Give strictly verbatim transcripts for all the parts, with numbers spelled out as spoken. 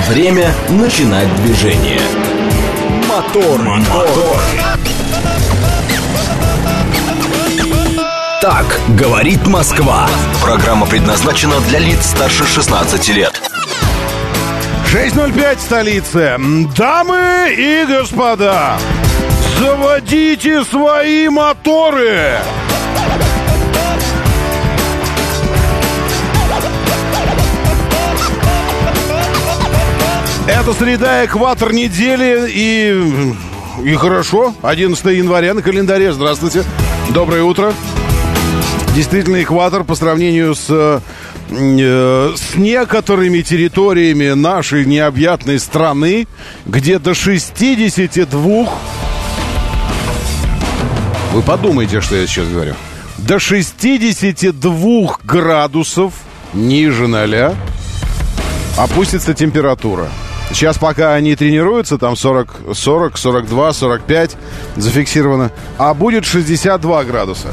Время начинать движение. Мотор, мотор. Так говорит Москва. Программа предназначена для лиц старше шестнадцати лет. шесть ноль пять столицы. Дамы и господа, заводите свои моторы. Это среда, экватор недели, и, и хорошо, одиннадцатого января на календаре. Здравствуйте, доброе утро. Действительно, экватор по сравнению с, э, с некоторыми территориями нашей необъятной страны, где до шестидесяти двух... Вы подумайте, что я сейчас говорю. До шестидесяти двух градусов ниже ноля опустится температура. Сейчас пока они тренируются, там сорок, сорок, сорок два, сорок пять зафиксировано, а будет шестьдесят два градуса.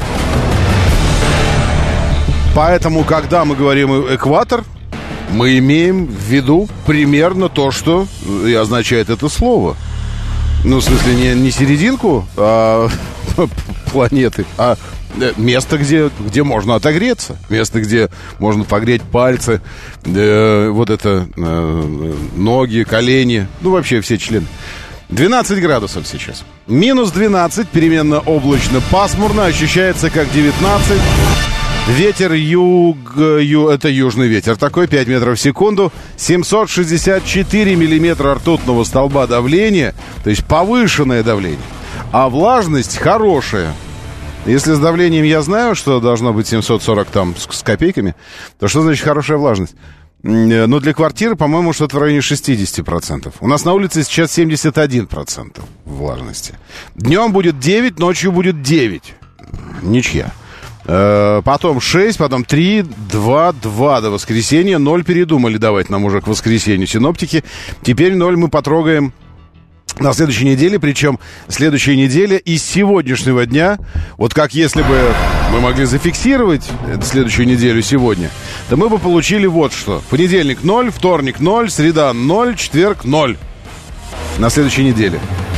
Поэтому, когда мы говорим экватор, мы имеем в виду примерно то, что и означает это слово. Ну, в смысле, не, не серединку а, планеты, а место, где, где можно отогреться. Место, где можно погреть пальцы, э, вот это, э, ноги, колени, ну, вообще все члены. двенадцать градусов сейчас. Минус двенадцать, переменно облачно, пасмурно, ощущается как девятнадцать. Ветер юг, ю, это южный ветер, такой пять метров в секунду, семьсот шестьдесят четыре миллиметра ртутного столба давления, то есть повышенное давление, а влажность хорошая. Если с давлением я знаю, что должно быть семьсот сорок там с, с копейками, то что значит хорошая влажность? Ну, для квартиры, по-моему, что-то в районе шестьдесят процентов. У нас на улице сейчас семьдесят один процент влажности. Днем будет девять, ночью будет девять. Ничья. Потом шесть, потом три, два, два до воскресенья. ноль передумали давать нам уже к воскресенью синоптики. Теперь ноль мы потрогаем на следующей неделе, причем следующая неделя из сегодняшнего дня, вот как если бы мы могли зафиксировать следующую неделю сегодня, то мы бы получили вот что. Понедельник ноль, вторник ноль, среда ноль, четверг ноль. На следующей неделе.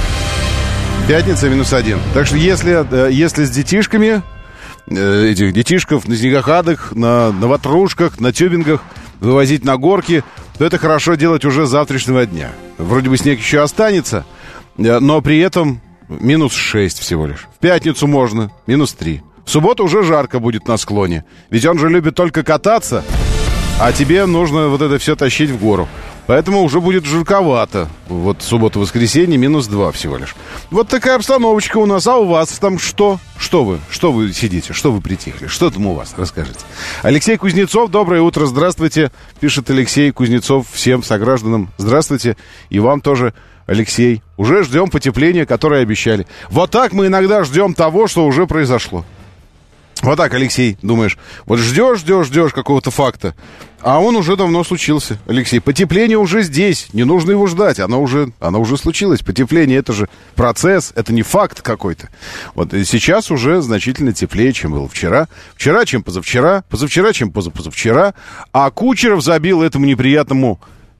Пятница минус один. Так что если, если с детишками, этих детишков на снегоходах, на, на ватрушках, на тюбингах вывозить на горки, то это хорошо делать уже с завтрашнего дня. Вроде бы снег еще останется, но при этом минус шесть всего лишь. В пятницу можно, минус три. В субботу уже жарко будет на склоне. Ведь он же любит только кататься, а тебе нужно вот это все тащить в гору. Поэтому уже будет жарковато. Вот суббота-воскресенье минус два всего лишь. Вот такая обстановочка у нас. А у вас там что? Что вы? Что вы сидите? Что вы притихли? Что там у вас? Расскажите. Алексей Кузнецов, доброе утро, здравствуйте. Пишет Алексей Кузнецов всем согражданам. Здравствуйте. И вам тоже, Алексей. Уже ждем потепления, которое обещали. Вот так мы иногда ждем того, что уже произошло. Вот так, Алексей, думаешь, вот ждешь, ждешь, ждешь какого-то факта, а он уже давно случился, Алексей. Потепление уже здесь, не нужно его ждать, оно уже, оно уже случилось. Потепление — это же процесс, это не факт какой-то. Вот и сейчас уже значительно теплее, чем было вчера. Вчера, чем позавчера, позавчера, чем позапозавчера. А Кучеров забил этому неприятному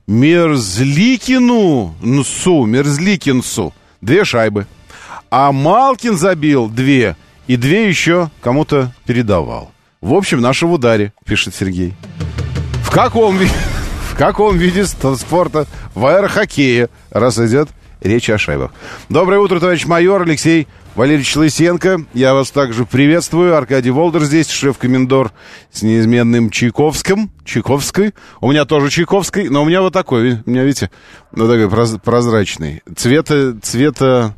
Мерзликину, Нсу, Мерзликинсу две шайбы. А Малкин забил две. И две еще кому-то передавал. В общем, наши в ударе, пишет Сергей. В каком, ви... в каком виде спорта? В аэрохоккее, раз идет речь о шайбах. Доброе утро, товарищ майор Алексей Валерьевич Лысенко. Я вас также приветствую. Аркадий Волдер здесь, шеф-комендор с неизменным Чайковским. Чайковской. У меня тоже Чайковской, но у меня вот такой, у меня, видите, вот такой прозрачный. Цвета... цвета...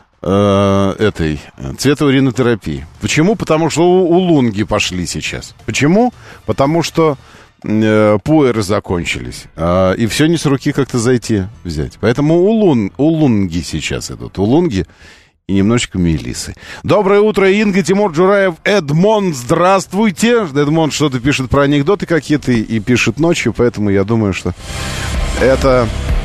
этой цветоуринотерапии. Почему? Потому что у, у Лунги пошли сейчас. Почему? Потому что э, пуэры закончились. Э, и все не с руки как-то зайти взять. Поэтому у, лун, у Лунги сейчас идут. У Лунги и немножечко Мелиссы. Доброе утро, Инга, Тимур Джураев, Эдмон, здравствуйте. Эдмон что-то пишет про анекдоты какие-то и пишет ночью, поэтому я думаю, что это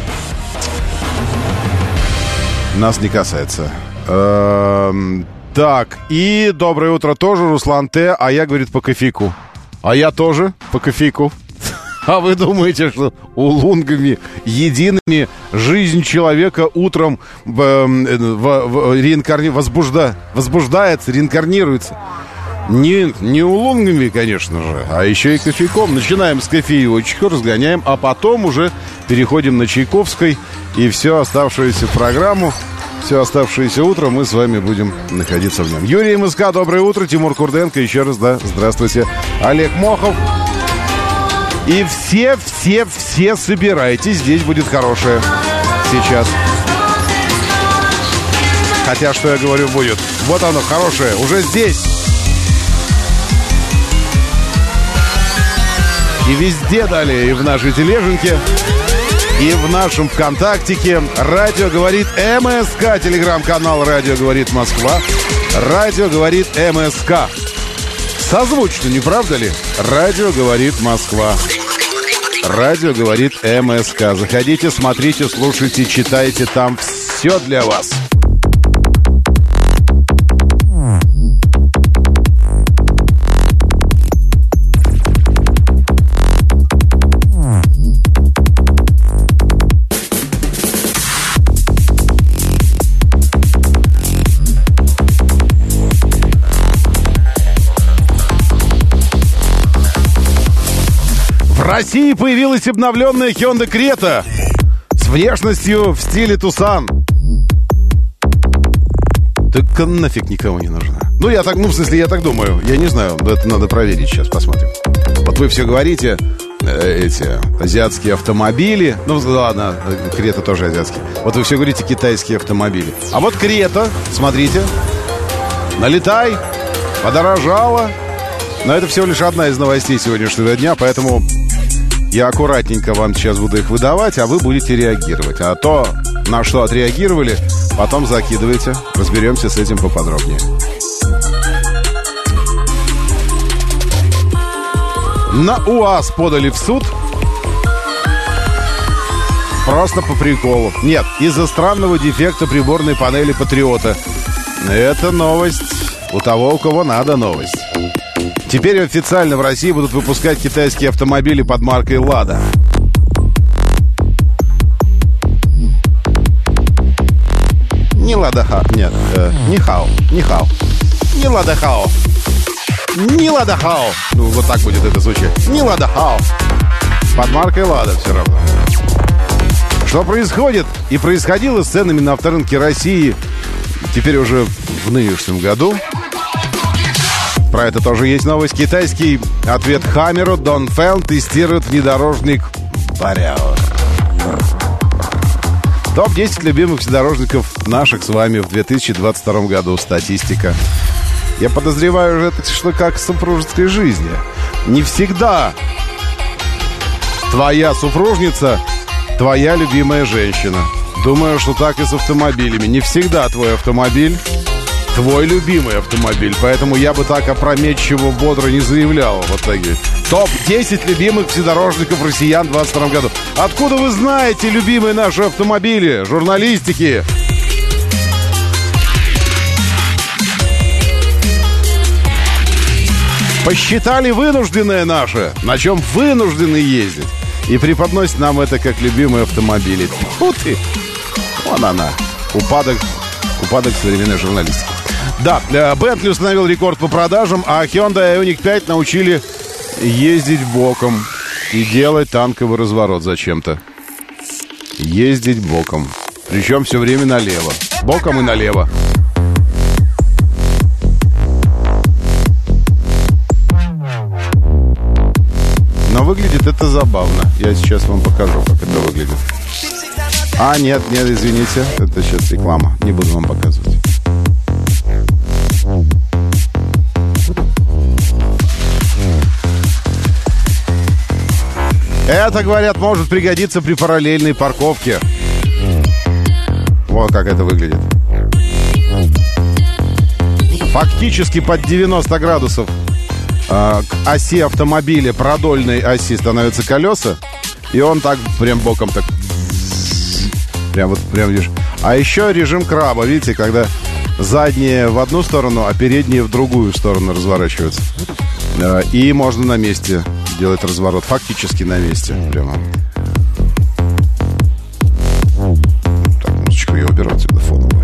нас не касается. Эм, так, и доброе утро тоже, Руслан Т. А я, говорит, по кофейку. А я тоже по кофейку. А вы думаете, что улунгами едиными жизнь человека утром в, в, в, реинкарни... возбужда... возбуждается, реинкарнируется? Не, не улунгами, конечно же, а еще и кофейком. Начинаем с кофеечка, разгоняем, а потом уже переходим на Чайковской. И все оставшуюся программу, все оставшееся утро мы с вами будем находиться в нем. Юрий МСК, доброе утро. Тимур Курденко, еще раз, да, здравствуйте. Олег Мохов. И все, все, все собирайтесь, здесь будет хорошее сейчас. Хотя, что я говорю, будет. Вот оно, хорошее, уже здесь. И везде далее, и в нашей тележеньке, и в нашем ВКонтактике. Радио говорит МСК, телеграм-канал Радио говорит Москва. Радио говорит МСК. Созвучно, не правда ли? Радио говорит Москва. Радио говорит МСК. Заходите, смотрите, слушайте, читайте, там все для вас. В России появилась обновленная Hyundai Creta с внешностью в стиле Tucson. Так нафиг никому не нужна. Ну, я так, ну, в смысле, я так думаю. Я не знаю, это надо проверить сейчас, посмотрим. Вот вы все говорите, э, эти азиатские автомобили. Ну, ладно, Крета тоже азиатский. Вот вы все говорите, китайские автомобили. А вот Крета, смотрите, налетай, подорожала. Но это всего лишь одна из новостей сегодняшнего дня, поэтому я аккуратненько вам сейчас буду их выдавать, а вы будете реагировать. А то, на что отреагировали, потом закидывайте. Разберемся с этим поподробнее. На УАЗ подали в суд. Просто по приколу. Нет, из-за странного дефекта приборной панели Патриота. Это новость у того, у кого надо новость. Теперь официально в России будут выпускать китайские автомобили под маркой «Лада». Не «Лада-Хао». Нет, э, не «Хао». Не «Хао». Не «Лада-Хао». Не «Лада-Хао». Ну, вот так будет это звучать. Не «Лада-Хао». Под маркой «Лада» все равно. Что происходит и происходило с ценами на авторынке России теперь уже в нынешнем году? Про это тоже есть новость. Китайский ответ Хаммеру Донфэн тестирует внедорожник Вариор. топ десять любимых внедорожников наших с вами в две тысячи двадцать втором году. Статистика. Я подозреваю, это что как в супружеской жизни. Не всегда твоя супружница твоя любимая женщина. Думаю, что так и с автомобилями. Не всегда твой автомобиль твой любимый автомобиль. Поэтому я бы так опрометчиво, бодро не заявлял. Вот такие. топ десять любимых внедорожников россиян в двадцать втором году. Откуда вы знаете любимые наши автомобили? Журналистики. Посчитали вынужденное наше, на чем вынуждены ездить. И преподносит нам это как любимые автомобили. Фу ты! Вон она. Упадок, упадок современной журналистики. Да, Bentley установил рекорд по продажам, а Hyundai Ioniq пять научили ездить боком и делать танковый разворот зачем-то. Ездить боком. Причем все время налево. Боком и налево. Но выглядит это забавно. Я сейчас вам покажу, как это выглядит. А, нет, нет, извините. Это сейчас реклама. Не буду вам показывать. Это, говорят, может пригодиться при параллельной парковке. Вот как это выглядит. Фактически под девяносто градусов э, к оси автомобиля, продольной оси, становятся колеса. И он так прям боком так. Прям вот, прям видишь. А еще режим краба, видите, когда задние в одну сторону, а передние в другую сторону разворачиваются. Э, и можно на месте делает разворот. Фактически на месте. Прямо. Так, музычку я уберу отсюда фоновую.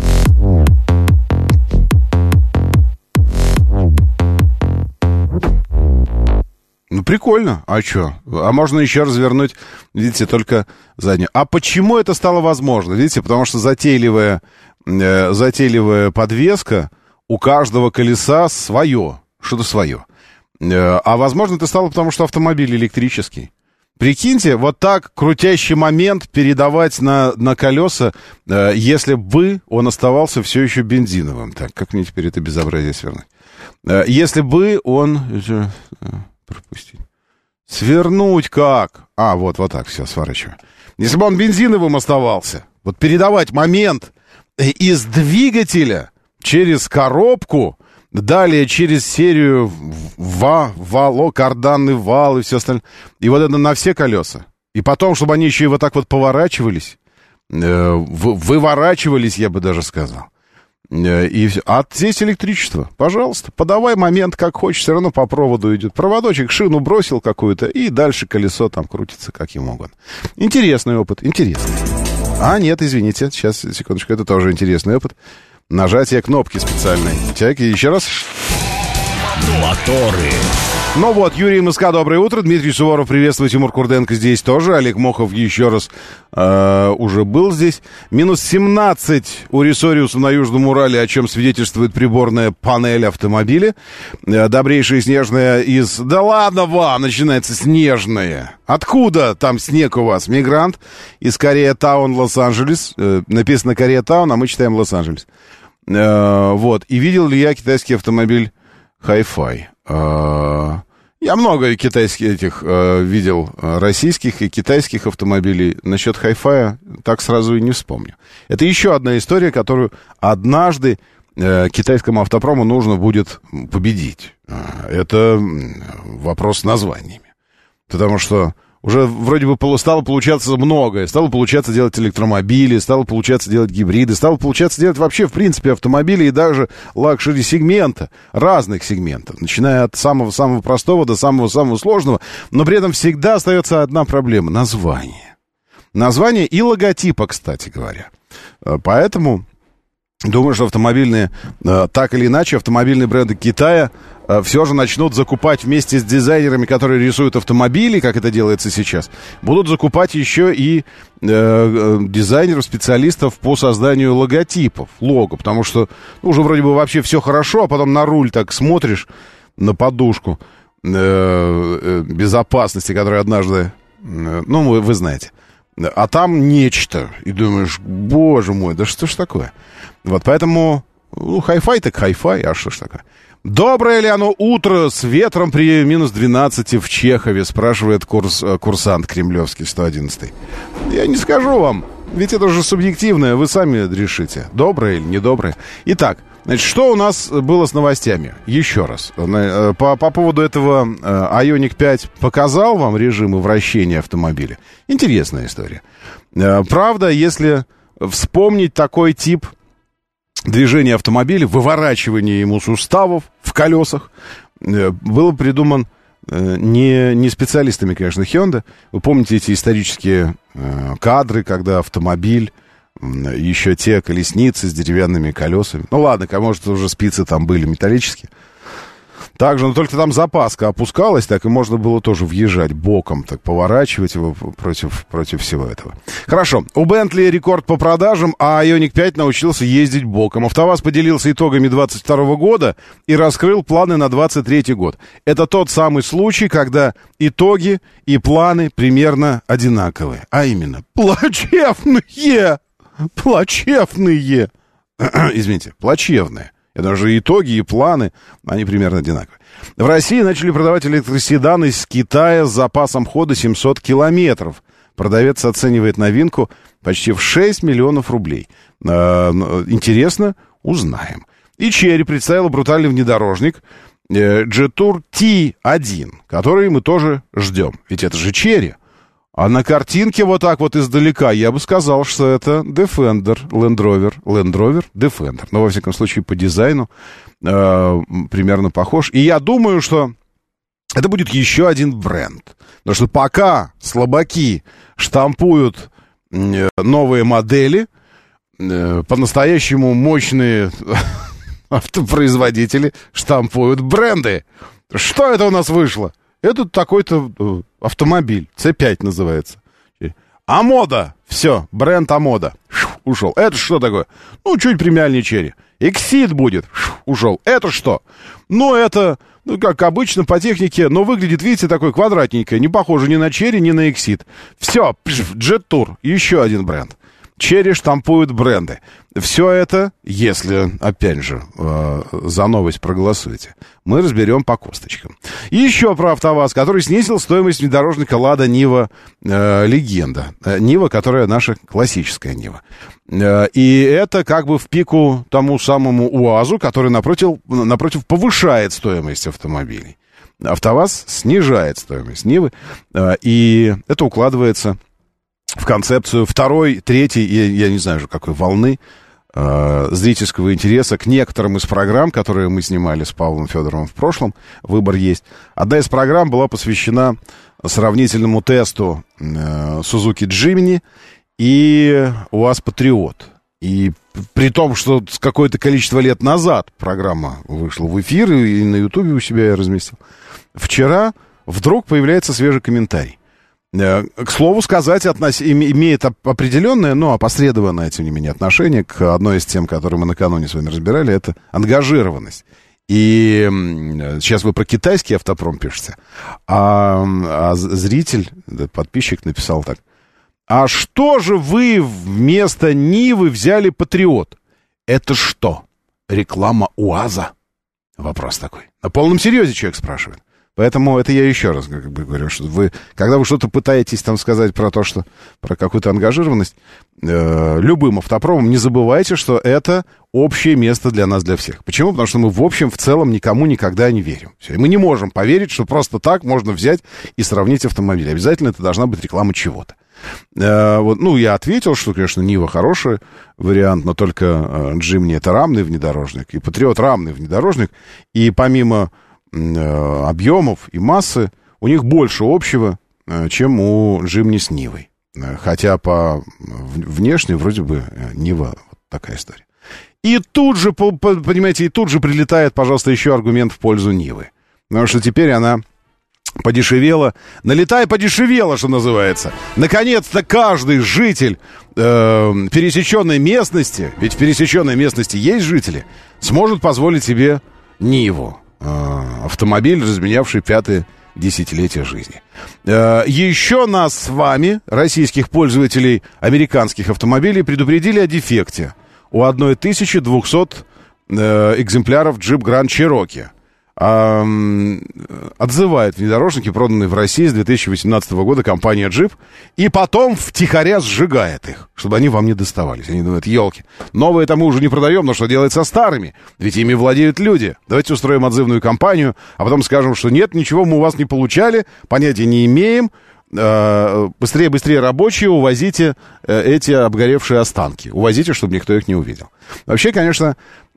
Ну, прикольно. А что? А можно еще развернуть, видите, только заднюю. А почему это стало возможно? Видите, потому что затейливая, э, затейливая подвеска у каждого колеса свое. Что-то свое. Э, а возможно, это стало потому, что автомобиль электрический. Прикиньте, вот так крутящий момент передавать на, на колеса, э, если бы он оставался все еще бензиновым. Так, как мне теперь это безобразие свернуть? Э, если бы он... Пропустить. Свернуть как? А, вот, вот так, все, сворачиваю. Если бы он бензиновым оставался, вот передавать момент из двигателя через коробку, далее через серию ва, вало, карданный вал и все остальное, и вот это на все колеса. И потом, чтобы они еще и вот так вот поворачивались, э, выворачивались, я бы даже сказал. И все. А здесь электричество. Пожалуйста, подавай момент как хочешь, все равно по проводу идет. Проводочек, шину бросил какую-то, и дальше колесо там крутится как ему угодно. Интересный опыт, интересный. А, нет, извините, сейчас, секундочку, это тоже интересный опыт. Нажатие кнопки специальной. Так, еще раз. Моторы. Ну вот, Юрий МСК, доброе утро. Дмитрий Суворов, приветствую. Тимур Курденко здесь тоже. Олег Мохов еще раз э, уже был здесь. Минус семнадцать у Ресориуса на Южном Урале, о чем свидетельствует приборная панель автомобиля. Э, добрейшая снежная из... Да ладно вам, начинается снежная. Откуда там снег у вас? Мигрант из Корея-таун, Лос-Анджелес. Э, написано Корея-таун, а мы читаем Лос-Анджелес. Э, вот. И видел ли я китайский автомобиль Hi-Fi? Э, Я много китайских этих э, видел, э, российских и китайских автомобилей. Насчет Hi-Fi так сразу и не вспомню. Это еще одна история, которую однажды э, китайскому автопрому нужно будет победить. Это вопрос с названиями. Потому что уже вроде бы стало получаться многое. Стало получаться делать электромобили, стало получаться делать гибриды, стало получаться делать вообще, в принципе, автомобили и даже лакшери-сегмента, разных сегментов, начиная от самого-самого простого до самого-самого сложного. Но при этом всегда остается одна проблема — название. Название и логотипа, кстати говоря. Поэтому думаю, что автомобильные, так или иначе, автомобильные бренды Китая все же начнут закупать вместе с дизайнерами, которые рисуют автомобили, как это делается сейчас, будут закупать еще и э, дизайнеров, специалистов по созданию логотипов, лого, потому что ну, уже вроде бы вообще все хорошо, а потом на руль так смотришь, на подушку э, э, безопасности, которая однажды, э, ну, вы, вы знаете, а там нечто, и думаешь, боже мой, да что ж такое? Вот, поэтому, ну, хай-фай так хай-фай, а что ж такое? Доброе ли оно утро с ветром при минус двенадцати в Чехове, спрашивает курс, курсант кремлевский сто одиннадцатый. Я не скажу вам, ведь это же субъективное, вы сами решите, доброе или недоброе. Итак, значит, что у нас было с новостями? Еще раз, по, по поводу этого Ioniq пять показал вам режимы вращения автомобиля. Интересная история. Правда, если вспомнить такой тип движение автомобиля, выворачивание ему суставов в колесах, было придуман не, не специалистами, конечно, Hyundai. Вы помните эти исторические кадры, когда автомобиль, еще те колесницы с деревянными колесами. Ну ладно, может, уже спицы там были металлические. Также, но только там запаска опускалась, так и можно было тоже въезжать боком, так поворачивать его против, против всего этого. Хорошо. У Bentley рекорд по продажам, а Ioniq пять научился ездить боком. АвтоВАЗ поделился итогами двадцать второго года и раскрыл планы на двадцать третий год. Это тот самый случай, когда итоги и планы примерно одинаковые. А именно, плачевные! Плачевные! Извините, плачевные. Это же итоги и планы, они примерно одинаковые. В России начали продавать электроседаны из Китая с запасом хода семьсот километров. Продавец оценивает новинку почти в шесть миллионов рублей. Интересно? Узнаем. И Chery представила брутальный внедорожник Jetour ти один, который мы тоже ждем. Ведь это же Chery. А на картинке вот так вот издалека я бы сказал, что это Defender, Land Rover, Land Rover, Defender. Но, во всяком случае, по дизайну э, примерно похож. И я думаю, что Это будет еще один бренд. Потому что пока слабаки штампуют новые модели, по-настоящему мощные автопроизводители штампуют бренды. Что это у нас вышло? Это такой-то автомобиль, Си пять называется. Амода, все, бренд Амода, ушел. Это что такое? Ну, чуть премиальнее Черри. Exit будет, ушел. Это что? Ну, это, ну, как обычно по технике, но выглядит, видите, такой квадратненькое, не похоже ни на Черри, ни на Exit. Все, Jet Tour, еще один бренд. Черри штампуют бренды. Все это, если, опять же, э, за новость проголосуете, мы разберем по косточкам. И еще про АвтоВАЗ, который снизил стоимость внедорожника «Лада Нива э, Легенда». Э, Нива, которая наша классическая Нива. Э, и это как бы в пику тому самому УАЗу, который напротив, напротив повышает стоимость автомобилей. АвтоВАЗ снижает стоимость Нивы, э, и это укладывается в концепцию второй, третьей, я, я не знаю уже какой волны э, зрительского интереса к некоторым из программ, которые мы снимали с Павлом Федоровым в прошлом. Выбор есть. Одна из программ была посвящена сравнительному тесту э, Suzuki Jimny и УАЗ Патриот. И при том, что с какое-то количество лет назад программа вышла в эфир, и на Ютубе у себя я разместил, вчера вдруг появляется свежий комментарий. К слову сказать, относ... имеет определенное, но опосредованное, тем не менее, отношение к одной из тем, которые мы накануне с вами разбирали, это ангажированность. И сейчас вы про китайский автопром пишете, а, а зритель, подписчик написал так: а что же вы вместо Нивы взяли Патриот? Это что, реклама УАЗа? Вопрос такой. На полном серьезе человек спрашивает. Поэтому это я еще раз как бы говорю, что вы, когда вы что-то пытаетесь там сказать про то, что про какую-то ангажированность э, любым автопромом, не забывайте, что это общее место для нас, для всех. Почему? Потому что мы в общем, в целом никому никогда не верим. Все. И мы не можем поверить, что просто так можно взять и сравнить автомобили. Обязательно это должна быть реклама чего-то. Э, вот, ну, я ответил, что, конечно, Нива хороший вариант, но только э, Jimny это рамный внедорожник, и Патриот рамный внедорожник, и помимо объемов и массы, у них больше общего, чем у Jimny с Нивой. Хотя по внешне вроде бы Нива вот такая история. И тут же, понимаете, и тут же прилетает, пожалуйста, еще аргумент в пользу Нивы. Потому что теперь она подешевела. Налетай, подешевела, что называется. Наконец-то каждый житель э, пересеченной местности, ведь в пересеченной местности есть жители, сможет позволить себе Ниву. Автомобиль, разменявший пятое десятилетие жизни. Еще нас с вами, российских пользователей американских автомобилей, предупредили о дефекте у тысячи двухсот экземпляров Jeep Grand Cherokee. Отзывает внедорожники, проданные в России с две тысячи восемнадцатого года компания Jeep, и потом втихаря сжигает их, чтобы они вам не доставались. Они думают, елки, новые это мы уже не продаем, но что делать со старыми? Ведь ими владеют люди. Давайте устроим отзывную кампанию, а потом скажем, что нет, ничего мы у вас не получали, понятия не имеем, быстрее-быстрее рабочие, увозите эти обгоревшие останки. Увозите, чтобы никто их не увидел. Вообще, конечно,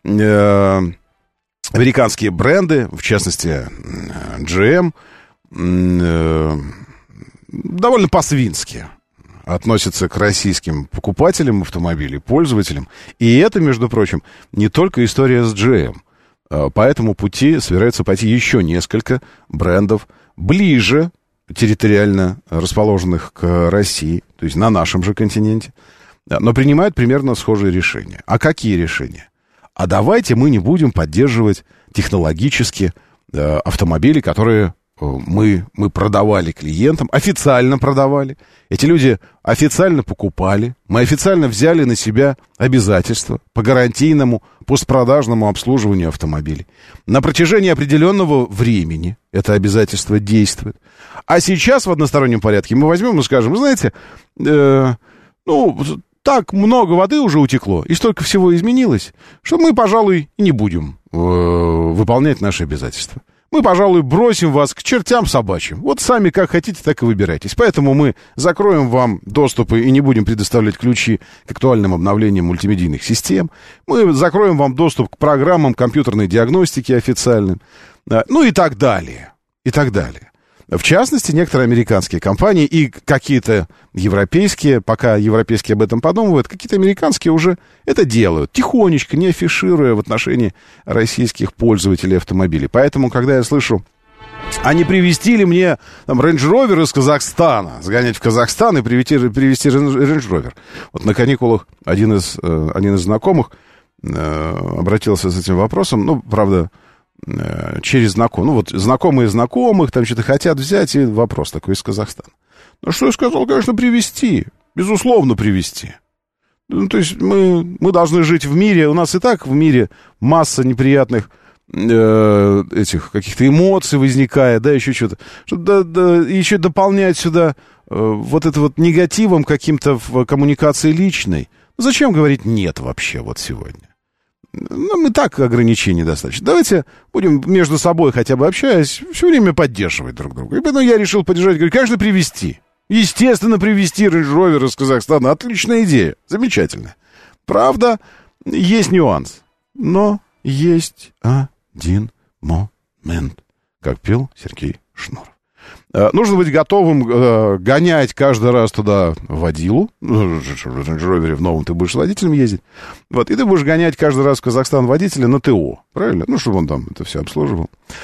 американские бренды, в частности, джи эм, э, довольно по-свински относятся к российским покупателям автомобилей, пользователям. И это, между прочим, не только история с джи эм. По этому пути собираются пойти еще несколько брендов ближе, территориально расположенных к России, то есть на нашем же континенте, но принимают примерно схожие решения. А какие решения? А давайте мы не будем поддерживать технологически э, автомобили, которые э, мы, мы продавали клиентам, официально продавали. Эти люди официально покупали. Мы официально взяли на себя обязательства по гарантийному постпродажному обслуживанию автомобилей. На протяжении определенного времени это обязательство действует. А сейчас в одностороннем порядке мы возьмем и скажем, знаете, э, ну... так много воды уже утекло, и столько всего изменилось, что мы, пожалуй, и не будем э, выполнять наши обязательства. Мы, пожалуй, бросим вас к чертям собачьим. Вот сами как хотите, так и выбирайтесь. Поэтому мы закроем вам доступы и не будем предоставлять ключи к актуальным обновлениям мультимедийных систем. Мы закроем вам доступ к программам компьютерной диагностики официальным. Ну и так далее. и так далее. В частности, некоторые американские компании и какие-то европейские, пока европейские об этом подумывают, какие-то американские уже это делают, тихонечко, не афишируя в отношении российских пользователей автомобилей. Поэтому, когда я слышу, а не привезти ли мне там Range Rover из Казахстана, сгонять в Казахстан и привезти, привезти Range Rover. Вот на каникулах один из, один из знакомых обратился с этим вопросом, ну, правда, через знакомых. Ну, вот знакомые знакомых там что-то хотят взять, и вопрос такой из Казахстана. Ну, что я сказал, конечно, привезти. Безусловно, привезти. Ну, то есть мы, мы должны жить в мире. У нас и так в мире масса неприятных э, этих каких-то эмоций возникает, да, еще что-то. Да, да, еще дополнять сюда э, вот это вот негативом каким-то в коммуникации личной. Зачем говорить «нет» вообще вот сегодня? Нам и так ограничений достаточно. Давайте будем между собой хотя бы общаясь, все время поддерживать друг друга. И поэтому я решил поддержать, говорю, конечно, привезти. Естественно, привезти Range Rover из Казахстана. Отличная идея, замечательная. Правда, есть нюанс, но есть один момент, как пел Сергей Шнуров. Нужно быть готовым э, гонять каждый раз туда водилу. В Range Rover в новом ты будешь с водителем ездить. Вот, и ты будешь гонять каждый раз в Казахстан водителя на ТО. Правильно? Ну, чтобы он там это все обслуживал.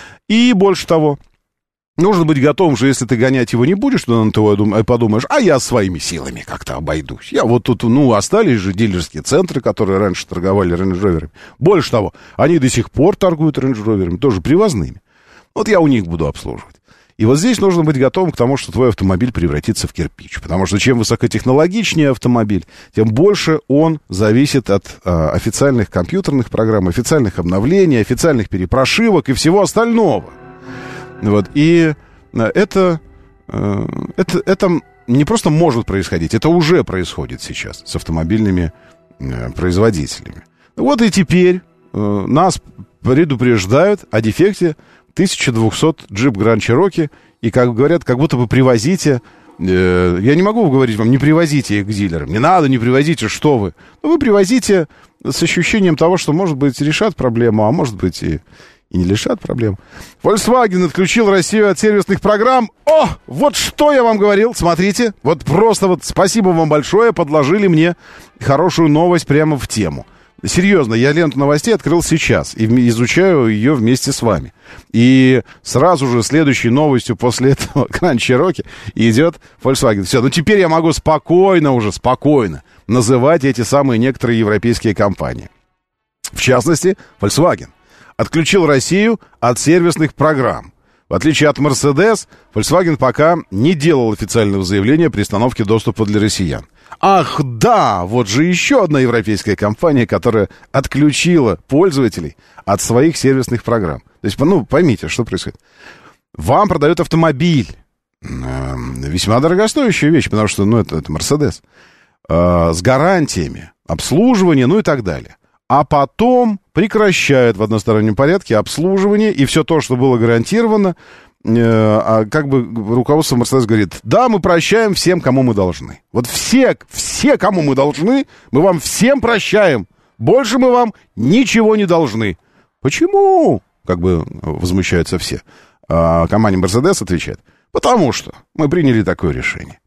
И больше того, нужно быть готовым, что если ты гонять его не будешь туда на ТО, подумаешь, а я своими силами как-то обойдусь. Я вот тут, ну, остались же дилерские центры, которые раньше торговали Range Rover'ами. Больше того, они до сих пор торгуют Range Rover'ами, тоже привозными. Вот я у них буду обслуживать. И вот здесь нужно быть готовым к тому, что твой автомобиль превратится в кирпич. Потому что чем высокотехнологичнее автомобиль, тем больше он зависит от э, официальных компьютерных программ, официальных обновлений, официальных перепрошивок и всего остального. Вот. И это, э, это, это не просто может происходить, это уже происходит сейчас с автомобильными э, производителями. Вот и теперь э, нас предупреждают о дефекте тысяча двухсот Jeep Grand Cherokee, и, как говорят, как будто бы привозите... Э, я не могу говорить вам, не привозите их к дилерам. Не надо, не привозите, что вы. Но вы привозите с ощущением того, что, может быть, решат проблему, а может быть, и, и не решат проблем. Volkswagen отключил Россию от сервисных программ. О, вот что я вам говорил. Смотрите, вот просто вот спасибо вам большое, подложили мне хорошую новость прямо в тему. Серьезно, я ленту новостей открыл сейчас и изучаю ее вместе с вами. И сразу же следующей новостью после этого Grand Cherokee идет Volkswagen. Все, ну теперь я могу спокойно уже, спокойно называть эти самые некоторые европейские компании. В частности, Volkswagen отключил Россию от сервисных программ. В отличие от Mercedes, Volkswagen пока не делал официального заявления о приостановке доступа для россиян. Ах, да, вот же еще одна европейская компания, которая отключила пользователей от своих сервисных программ. То есть, ну, поймите, что происходит. Вам продают автомобиль, э, весьма дорогостоящая вещь, потому что, ну, это, это Mercedes, э, с гарантиями, обслуживание, ну и так далее. А потом прекращают в одностороннем порядке обслуживание, и все то, что было гарантировано, э, а как бы руководство Mercedes говорит, да, мы прощаем всем, кому мы должны. Вот все, все, кому мы должны, мы вам всем прощаем. Больше мы вам ничего не должны. Почему? Как бы возмущаются все. А компания Mercedes отвечает, потому что мы приняли такое решение.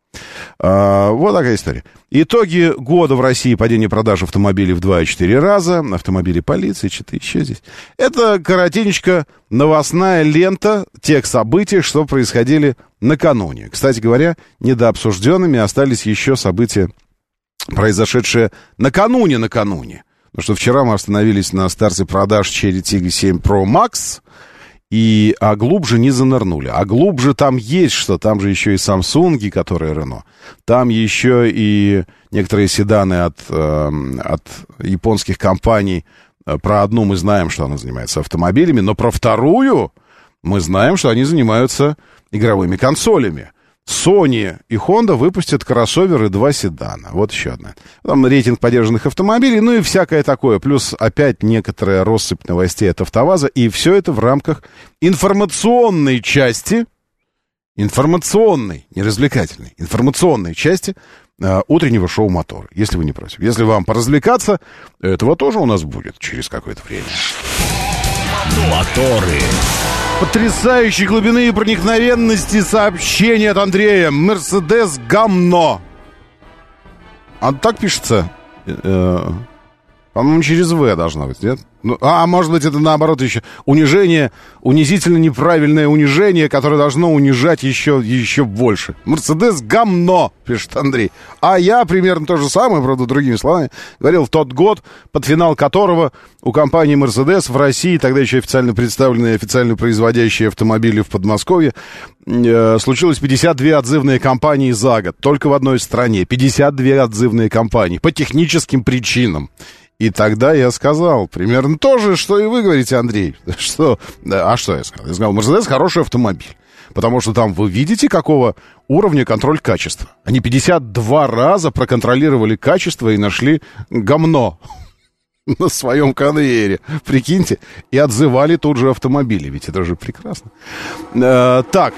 А, вот такая история. Итоги года в России: падение продаж автомобилей в два и четыре раза, автомобили полиции, что-то еще здесь. Это коротенечко новостная лента тех событий, что происходили накануне. Кстати говоря, недообсужденными остались еще события, произошедшие накануне-накануне. Потому что вчера мы остановились на старте продаж Cherry Tiggo семь Pro Max, и, а глубже не занырнули. А глубже там есть что. Там же еще и Samsung, которые Renault. Там еще и некоторые седаны от, э, от японских компаний. Про одну мы знаем, что она занимается автомобилями, но про вторую мы знаем, что они занимаются игровыми консолями. Sony и Honda выпустят кроссоверы и два седана. Вот еще одна. Там рейтинг поддержанных автомобилей, ну и всякое такое. Плюс опять некоторая россыпь новостей от АвтоВАЗа. И все это в рамках информационной части, информационной, не развлекательной, информационной части э, утреннего шоу «Мотор». Если вы не против. Если вам поразвлекаться, этого тоже у нас будет через какое-то время. Моторы. Потрясающей глубины и проникновенности сообщение от Андрея. Мерседес гамно. А так пишется? По-моему, через В должна быть, нет? Ну, а, может быть, это наоборот еще унижение, унизительно неправильное унижение, которое должно унижать еще, еще больше. Мерседес гамно, пишет Андрей. А я примерно то же самое, правда, другими словами, говорил в тот год, под финал которого у компании Мерседес в России, тогда еще официально представленные, официально производящие автомобили в Подмосковье, э, случилось пятьдесят две отзывные кампании за год. Только в одной стране. пятьдесят две отзывные кампании. По техническим причинам. И тогда я сказал примерно то же, что и вы говорите, Андрей. Что? А что я сказал? Я сказал, Мерседес хороший автомобиль. Потому что там вы видите, какого уровня контроль качества. Они пятьдесят два раза проконтролировали качество и нашли гамно на своем конвейере. Прикиньте. И отзывали тут же автомобили. Ведь это же прекрасно. Э, так.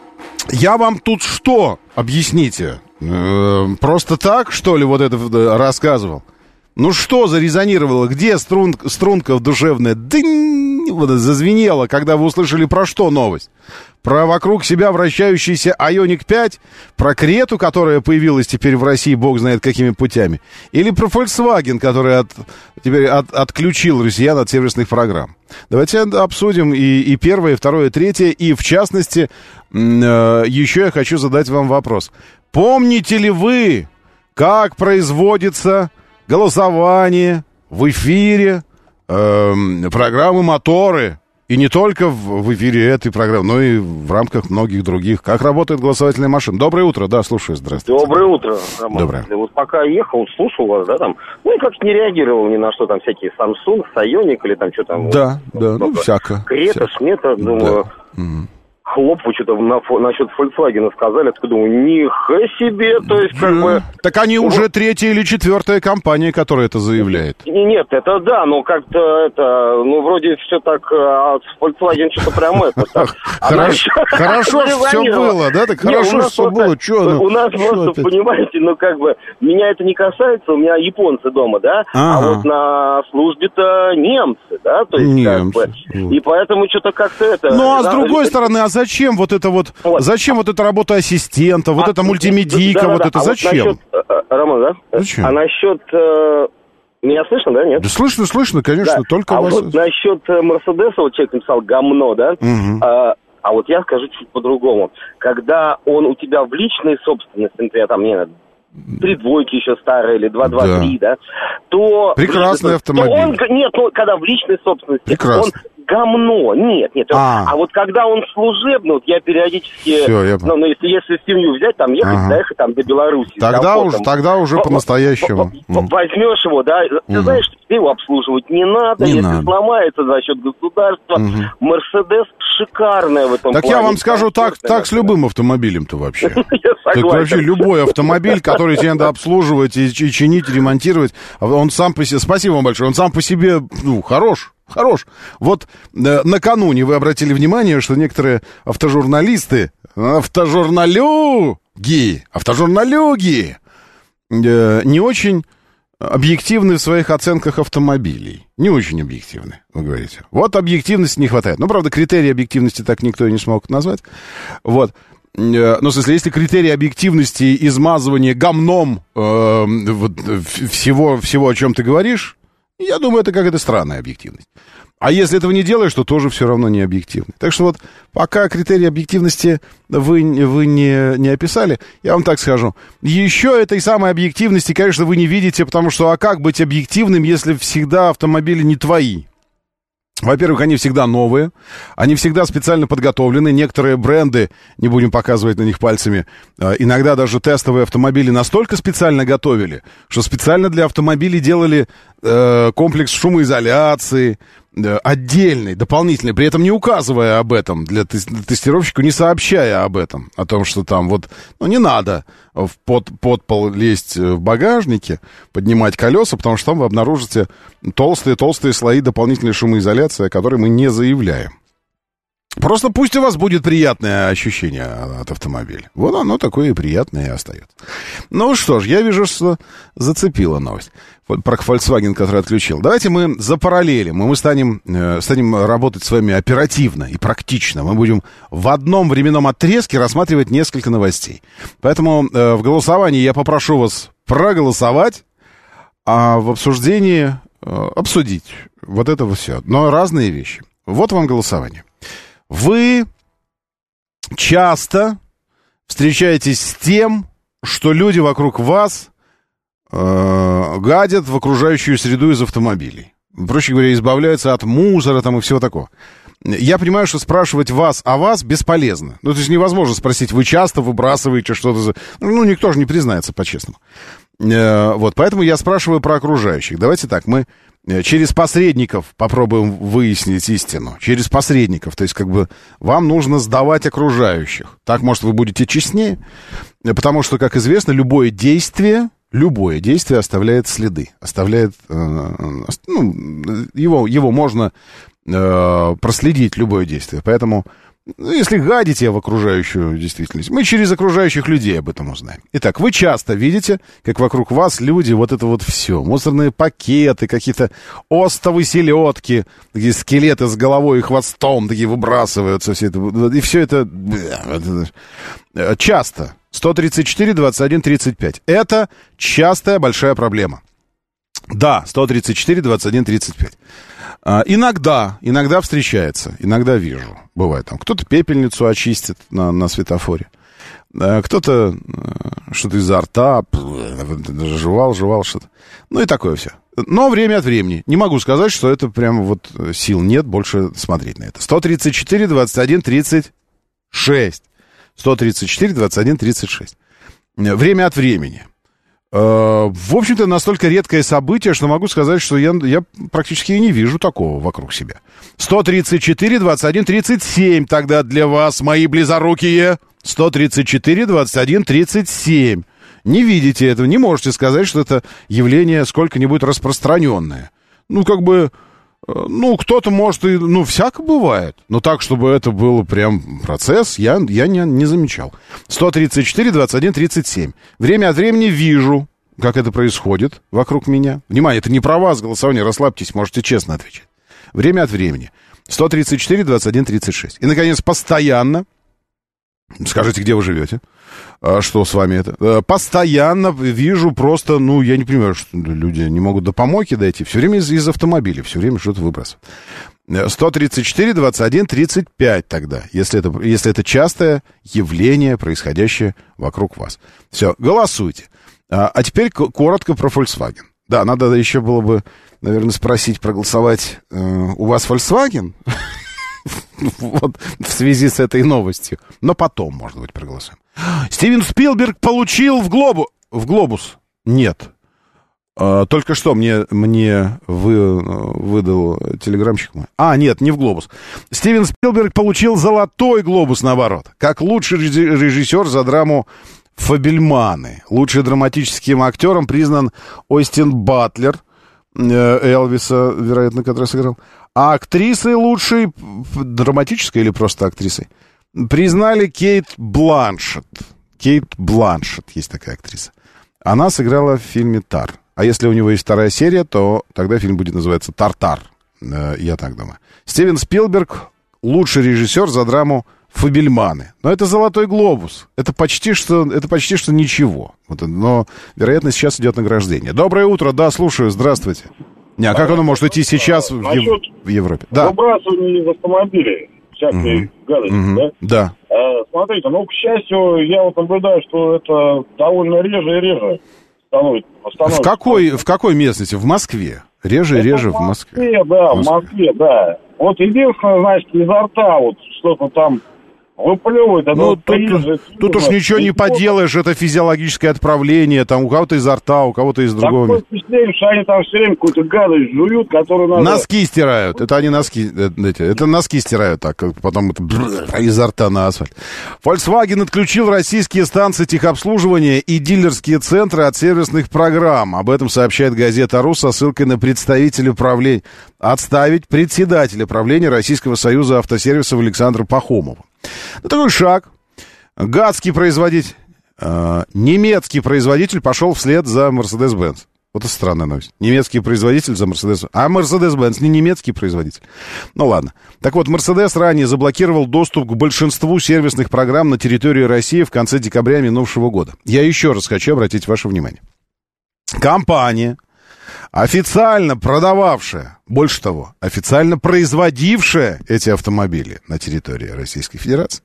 Я вам тут что? Объясните. Э, просто так, что ли, вот это рассказывал? Ну что зарезонировало? Где струн, струнка душевная? Дынь! Вот зазвенела, когда вы услышали про что новость? Про вокруг себя вращающийся Айоник пять? Про Крету, которая появилась теперь в России, бог знает какими путями? Или про Volkswagen, который от, теперь от, отключил россиян от сервисных программ? Давайте обсудим и, и первое, и второе, и третье. И в частности, э, еще я хочу задать вам вопрос. Помните ли вы, как производится голосование в эфире э, программы «Моторы». И не только в, в эфире этой программы, но и в рамках многих других. Как работает голосовательная машина? Доброе утро, да, слушаю, здравствуйте. Доброе утро, Роман. Доброе. Вот пока ехал, слушал вас, да, там, ну и как-то не реагировал ни на что, там, всякие Samsung, Ioniq или там что там. Да, вот, да, ну, всяко. Крета, всяко. Шмета, думаю... Да. Угу. Хлоп, вы что-то на, насчет Volkswagen сказали, я думаю, нихэ себе, то есть как бы... Так они вот. Уже третья или четвертая компания, которая это заявляет. Нет, это да, но как-то это, ну, вроде все так, а Volkswagen что-то прям это... Хорошо, что все было, да? Так хорошо, что все было, что? У нас просто, понимаете, ну, как бы, меня это не касается, у меня японцы дома, да, а вот на службе-то немцы, да, то есть как бы, и поэтому что-то как-то это... Ну, а с другой стороны, а зачем вот это вот, вот. Зачем вот эта работа ассистента, вот а, это мультимедийка, да, да, вот да. это а зачем? Вот насчет, Роман, да? Зачем? А насчет, э, меня слышно, да, нет? Да слышно, слышно, конечно, да. Только а вас... вот насчет Мерседеса, вот человек написал гамно, да, угу. а, а вот я скажу чуть по-другому. Когда он у тебя в личной собственности, например, там, не знаю, три двойки еще старые или два два три, да. да, то... Прекрасный автомобиль. То он, нет, ну, когда в личной собственности, Прекрасно. он гамно, нет, нет. А, а вот когда он служебный, вот я периодически, Все, я... ну, ну, если, если семью взять, там, ехать, ага. доехать там до Беларуси. Тогда, уж, тогда уже по- по-настоящему. По- возьмешь его, да, ты угу. знаешь, что тебе его обслуживать не надо, не если надо. Сломается за счет государства. Угу. Мерседес шикарная в этом так плане. Так я вам скажу, так, так с любым автомобилем-то вообще. Я так вообще любой автомобиль, который тебе надо обслуживать и, и чинить, и ремонтировать, он сам по себе, спасибо вам большое, он сам по себе, ну, хорош. Хорош. Вот э, накануне вы обратили внимание, что некоторые автожурналисты, автожурналюги, автожурналюги э, не очень объективны в своих оценках автомобилей. Не очень объективны, вы говорите. Вот объективности не хватает. Ну, правда, критерии объективности так никто и не смог назвать. Вот. Ну, в смысле, если критерий объективности измазывания гамном э, вот, всего, всего, о чем ты говоришь, я думаю, это какая-то странная объективность. А если этого не делаешь, то тоже все равно не объективно. Так что вот пока критерии объективности вы, вы не, не описали, я вам так скажу. Еще этой самой объективности, конечно, вы не видите, потому что а как быть объективным, если всегда автомобили не твои? Во-первых, они всегда новые, они всегда специально подготовлены. Некоторые бренды, не будем показывать на них пальцами, иногда даже тестовые автомобили настолько специально готовили, что специально для автомобилей делали э, комплекс шумоизоляции, э, отдельный, дополнительный, при этом не указывая об этом для тестировщика, не сообщая об этом, о том, что там вот, ну, не надо в под, под пол лезть в багажнике, поднимать колеса, потому что там вы обнаружите толстые-толстые слои дополнительной шумоизоляции, о которой мы не заявляем. Просто пусть у вас будет приятное ощущение от автомобиля. Вот оно такое и приятное и остается. Ну что ж, я вижу, что зацепила новость про Volkswagen, который отключил. Давайте мы запараллелим, и мы станем, э, станем работать с вами оперативно и практично. Мы будем в одном временном отрезке рассматривать несколько новостей. Поэтому э, в голосовании я попрошу вас проголосовать, а в обсуждении э, обсудить вот это все. Но разные вещи. Вот вам голосование. Вы часто встречаетесь с тем, что люди вокруг вас э, гадят в окружающую среду из автомобилей. Проще говоря, избавляются от мусора там и всего такого. Я понимаю, что спрашивать вас о вас бесполезно. Ну, то есть невозможно спросить, вы часто выбрасываете что-то. Ну, никто же не признается, по-честному. Э, вот, поэтому я спрашиваю про окружающих. Давайте так, мы... Через посредников попробуем выяснить истину. Через посредников. То есть, как бы, вам нужно сдавать окружающих. Так, может, вы будете честнее. Потому что, как известно, любое действие, любое действие оставляет следы. Оставляет... Э, ну, его, его можно э, проследить, любое действие. Поэтому, ну, если гадите в окружающую действительность, мы через окружающих людей об этом узнаем. Итак, вы часто видите, как вокруг вас люди, вот это вот все, мусорные пакеты, какие-то остовы селедки, такие скелеты с головой и хвостом такие выбрасываются, все это, и все это часто. сто тридцать четыре двадцать один тридцать пять. Это частая большая проблема. Да, сто тридцать четыре двадцать один тридцать пять. А, иногда, иногда встречается, иногда вижу. Бывает там, кто-то пепельницу очистит на, на светофоре, а, кто-то а, что-то изо рта жевал, жевал что-то. Ну и такое все. Но время от времени. Не могу сказать, что это прямо вот сил нет больше смотреть на это. сто тридцать четыре двадцать один тридцать шесть. сто тридцать четыре двадцать один тридцать шесть. Время от времени. В общем-то, настолько редкое событие, что могу сказать, что я, я практически и не вижу такого вокруг себя. сто тридцать четыре двадцать один тридцать семь тогда для вас, мои близорукие. сто тридцать четыре двадцать один тридцать семь. Не видите этого, не можете сказать, что это явление сколько-нибудь распространенное. Ну, как бы, ну, кто-то может и, ну, всяко бывает. Но так, чтобы это был прям процесс, я, я не, не замечал. сто тридцать четыре двадцать один тридцать семь. Время от времени вижу, как это происходит вокруг меня. Внимание, это не про вас голосование, расслабьтесь, можете честно отвечать. Время от времени. сто тридцать четыре двадцать один тридцать шесть. И, наконец, постоянно, скажите, где вы живете, что с вами это, постоянно вижу просто, ну, я не понимаю, что люди не могут до помойки дойти, все время из, из автомобиля, все время что-то выбрасывают. сто тридцать четыре двадцать один тридцать пять тогда, если это, если это частое явление, происходящее вокруг вас. Все, голосуйте. А, а теперь к- коротко про Volkswagen. Да, надо еще было бы, наверное, спросить, проголосовать, э, у вас Volkswagen? Вот в связи с этой новостью. Но потом, может быть, проголосуем. Стивен Спилберг получил в глобу... В глобус? Нет. А, только что мне, мне вы, выдал телеграмчик мой. А, нет, не в глобус. Стивен Спилберг получил золотой глобус, наоборот. Как лучший режиссер за драму «Фабельманы». Лучшим драматическим актером признан Остин Батлер, Элвиса, вероятно, который сыграл. А актрисой лучшей, драматической или просто актрисой, признали Кейт Бланшетт. Кейт Бланшетт, есть такая актриса. Она сыграла в фильме «Тар». А если у него есть вторая серия, то тогда фильм будет называться «Тартар». Я так думаю. Стивен Спилберг — лучший режиссер за драму «Фабельманы». Но это «Золотой глобус». Это почти что, это почти что ничего. Вот, но, вероятно, сейчас идет награждение. Доброе утро, да, слушаю, здравствуйте. Не, а как оно может идти сейчас в, Ев... в Европе? Да. Выбрасывание из автомобилей, всякие угу. гадости, угу. да? Да. А, смотрите, ну, к счастью, я вот наблюдаю, что это довольно реже и реже становится. В какой, в какой местности? В Москве? Реже и реже в Москве. В Москве, да, в Москве, да. Вот единственное, значит, изо рта вот что-то там выплевывает. Ну, тут, тут, тут уж ничего не поделаешь, это физиологическое отправление, там у кого-то изо рта, у кого-то из другого. Такое впечатление, что они там все время какую-то гадость жуют, которую надо... Носки стирают, это они носки, это, это носки стирают так, потом это изо рта на асфальт. Volkswagen отключил российские станции техобслуживания и дилерские центры от сервисных программ. Об этом сообщает газета «Ру» со ссылкой на представителя правления. Отставить председателя правления Российского союза автосервисов Александра Пахомова. Ну, такой шаг. Гадский производитель, э, немецкий производитель пошел вслед за Mercedes-Benz. Вот это странная новость. Немецкий производитель за Mercedes. А Mercedes-Benz не немецкий производитель. Ну ладно. Так вот, Mercedes ранее заблокировал доступ к большинству сервисных программ на территории России в конце декабря минувшего года. Я еще раз хочу обратить ваше внимание. Компания, официально продававшая, больше того, официально производившая эти автомобили на территории Российской Федерации,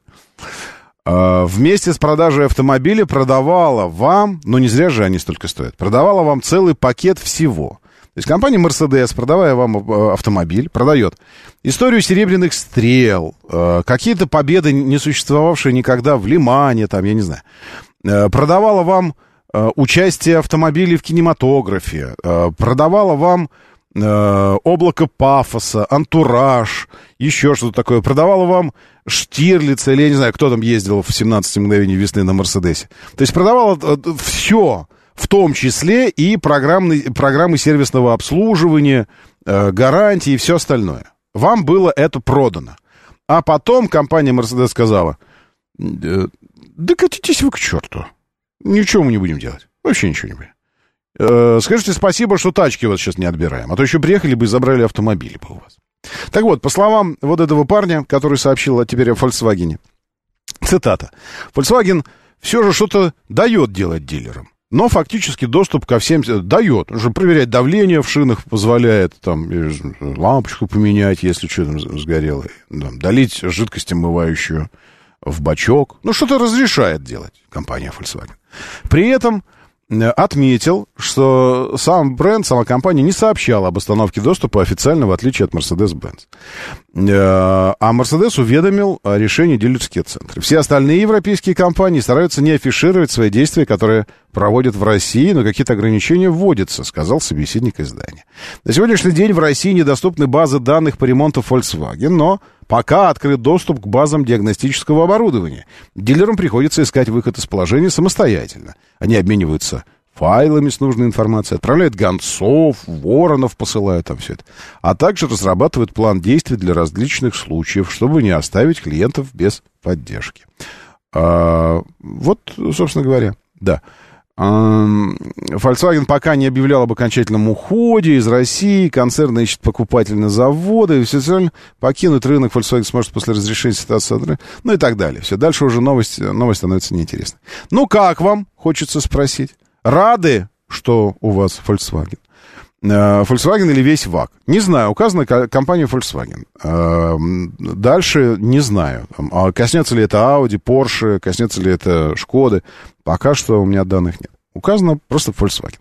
вместе с продажей автомобиля продавала вам, ну не зря же они столько стоят, продавала вам целый пакет всего. То есть компания Mercedes, продавая вам автомобиль, продает историю серебряных стрел, какие-то победы, не существовавшие никогда в Лимане, там, я не знаю, продавала вам участие автомобилей в кинематографе, продавала вам облако пафоса, антураж, еще что-то такое, продавала вам Штирлица, или я не знаю, кто там ездил в семнадцати мгновений весны на Мерседесе. То есть продавала все, в том числе и программы, программы сервисного обслуживания, гарантии и все остальное. Вам было это продано. А потом компания Mercedes сказала: да катитесь вы к черту. Ничего мы не будем делать. Вообще ничего не будем. Э, скажите спасибо, что тачки вот сейчас не отбираем. А то еще приехали бы и забрали автомобили бы у вас. Так вот, по словам вот этого парня, который сообщил теперь о Volkswagen, цитата: Volkswagen все же что-то дает делать дилерам. Но фактически доступ ко всем дает. Он же проверять давление в шинах позволяет, там, лампочку поменять, если что-то сгорело, там, долить жидкость омывающую в бачок. Ну, что-то разрешает делать компания Volkswagen. При этом отметил, что сам бренд, сама компания не сообщала об остановке доступа официально, в отличие от Mercedes-Benz. А Mercedes уведомил о решении дилерские центры. Все остальные европейские компании стараются не афишировать свои действия, которые проводят в России, но какие-то ограничения вводятся, сказал собеседник издания. На сегодняшний день в России недоступны базы данных по ремонту Volkswagen, но пока открыт доступ к базам диагностического оборудования. Дилерам приходится искать выход из положения самостоятельно. Они обмениваются файлами с нужной информацией, отправляют гонцов, воронов посылают, там все это. А также разрабатывают план действий для различных случаев, чтобы не оставить клиентов без поддержки. А, вот, собственно говоря, да. Volkswagen пока не объявлял об окончательном уходе из России, концерн ищет покупателей на заводы, и все остальное. Покинуть рынок Volkswagen сможет после разрешения ситуации, ну и так далее. Все, дальше уже новость, новость становится неинтересной. Ну, как вам, хочется спросить? Рады, что у вас Volkswagen? Volkswagen или весь ВАГ? Не знаю, указана компания Volkswagen. Дальше не знаю. Коснется ли это Audi, Porsche, коснется ли это Шкоды. Пока что у меня данных нет. Указано просто Volkswagen.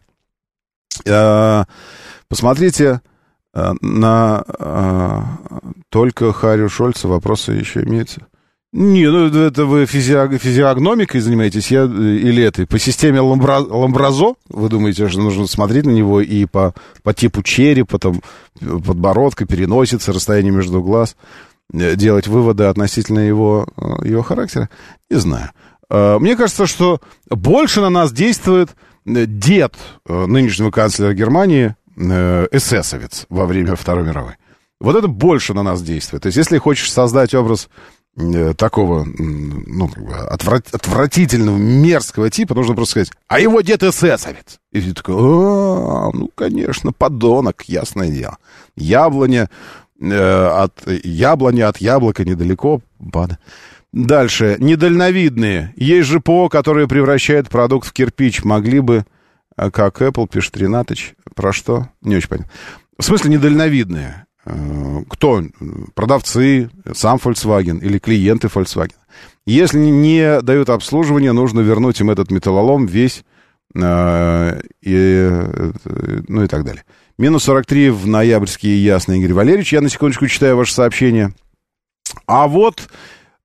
Посмотрите на только Харри Шольца. Вопросы еще имеются? Не, ну это вы физиог, физиогномикой занимаетесь, я, или это, по системе Ламбра, Ламбразо, вы думаете, что нужно смотреть на него и по, по типу черепа, там, подбородка, переносица, расстояние между глаз, делать выводы относительно его, его характера? Не знаю. Мне кажется, что больше на нас действует дед нынешнего канцлера Германии, эсэсовец во время Второй мировой. Вот это больше на нас действует. То есть, если хочешь создать образ такого, ну, отврат, отвратительного, мерзкого типа, нужно просто сказать: а его дед эсэсовец. И ты такой: а, ну, конечно, подонок, ясное дело. Яблоня э, от яблони от яблока недалеко. Бада. Дальше. Недальновидные. Есть же ПО, которые превращают продукт в кирпич. Могли бы, как Apple, пишет Ринатыч. Про что? Не очень понятно. В смысле недальновидные? Кто? Продавцы, сам Volkswagen или клиенты Volkswagen. Если не дают обслуживание, нужно вернуть им этот металлолом весь, э, и, ну и так далее. Минус сорок три в ноябрьские ясно, Игорь Валерьевич. Я на секундочку читаю ваше сообщение. А вот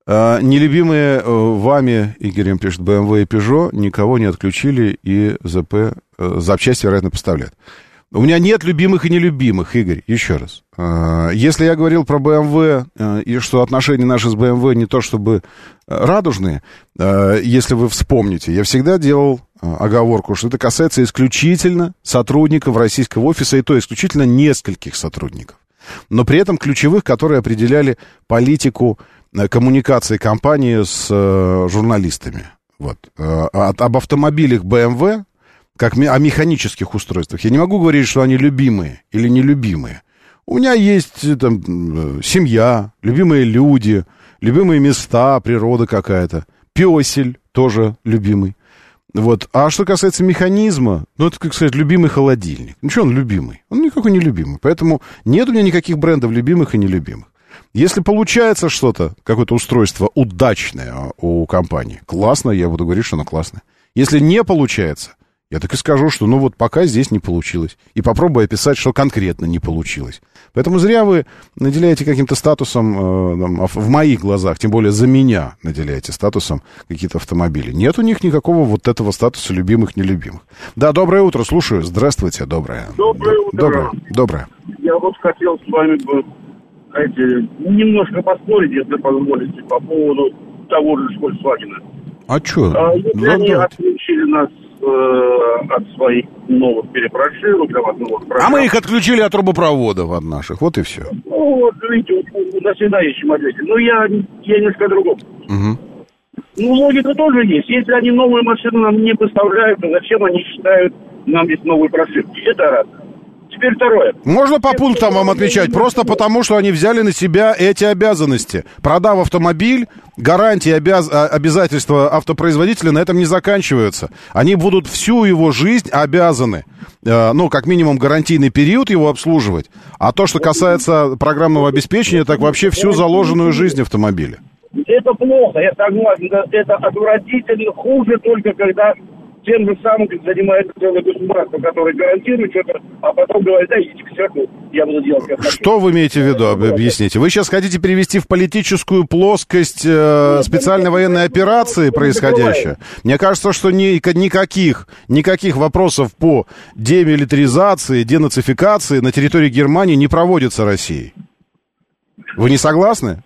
А, нелюбимые вами, Игорем пишет, бэ эм вэ и Peugeot никого не отключили и ЗП, запчасти, вероятно, поставляют. У меня нет любимых и нелюбимых, Игорь, еще раз. Если я говорил про бэ эм вэ, и что отношения наши с бэ эм вэ не то чтобы радужные, если вы вспомните, я всегда делал оговорку, что это касается исключительно сотрудников российского офиса, и то исключительно нескольких сотрудников. Но при этом ключевых, которые определяли политику коммуникации компании с журналистами. Вот. Об автомобилях бэ эм вэ, как о механических устройствах, я не могу говорить, что они любимые или нелюбимые. У меня есть там семья, любимые люди, любимые места, природа какая-то. Пёсель тоже любимый. Вот. А что касается механизма, ну, это, как сказать, любимый холодильник. Ну, что он любимый? Он никакой не любимый. Поэтому нет у меня никаких брендов любимых и нелюбимых. Если получается что-то, какое-то устройство удачное у компании, классно, я буду говорить, что оно классное. Если не получается, я так и скажу, что ну вот пока здесь не получилось. И попробую описать, что конкретно не получилось. Поэтому зря вы наделяете каким-то статусом, э, там, в моих глазах, тем более за меня наделяете статусом какие-то автомобили. Нет у них никакого вот этого статуса любимых-нелюбимых. Да, доброе утро, слушаю. Здравствуйте, доброе. Доброе утро. Доброе. Доброе. Я вот хотел с вами бы, знаете, немножко поспорить, если позволите, по поводу того же Volkswagen. А что? А, если ну, они давайте. отключили нас от своих новых перепрошивок, от новых а мы их отключили от трубопроводов от наших, вот и все. Ну, вот, видите, навсегда ищем ответить. Но я, я несколько другого. Угу. Ну, логика тоже есть. Если они новые машины нам не поставляют, то зачем они считают нам здесь новые прошивки? Это раз. Теперь второе. Можно по пунктам вам отвечать, просто потому, что они взяли на себя эти обязанности. Продав автомобиль, гарантии, обяз... обязательства автопроизводителя на этом не заканчиваются. Они будут всю его жизнь обязаны, э, ну, как минимум, гарантийный период его обслуживать. А то, что касается программного обеспечения, так вообще всю заложенную жизнь автомобиля. Это плохо, я согласен. Это отвратительно, хуже только когда... тем же самым, как занимается целое государство, которое гарантирует что-то, а потом говорит, да, идите к черту, я буду делать как хочу. Что вы имеете в виду, объясните? Вы сейчас хотите перевести в политическую плоскость э, специальной военной операции происходящее? Мне кажется, что ни, никаких, никаких вопросов по демилитаризации, денацификации на территории Германии не проводится Россией. Вы не согласны?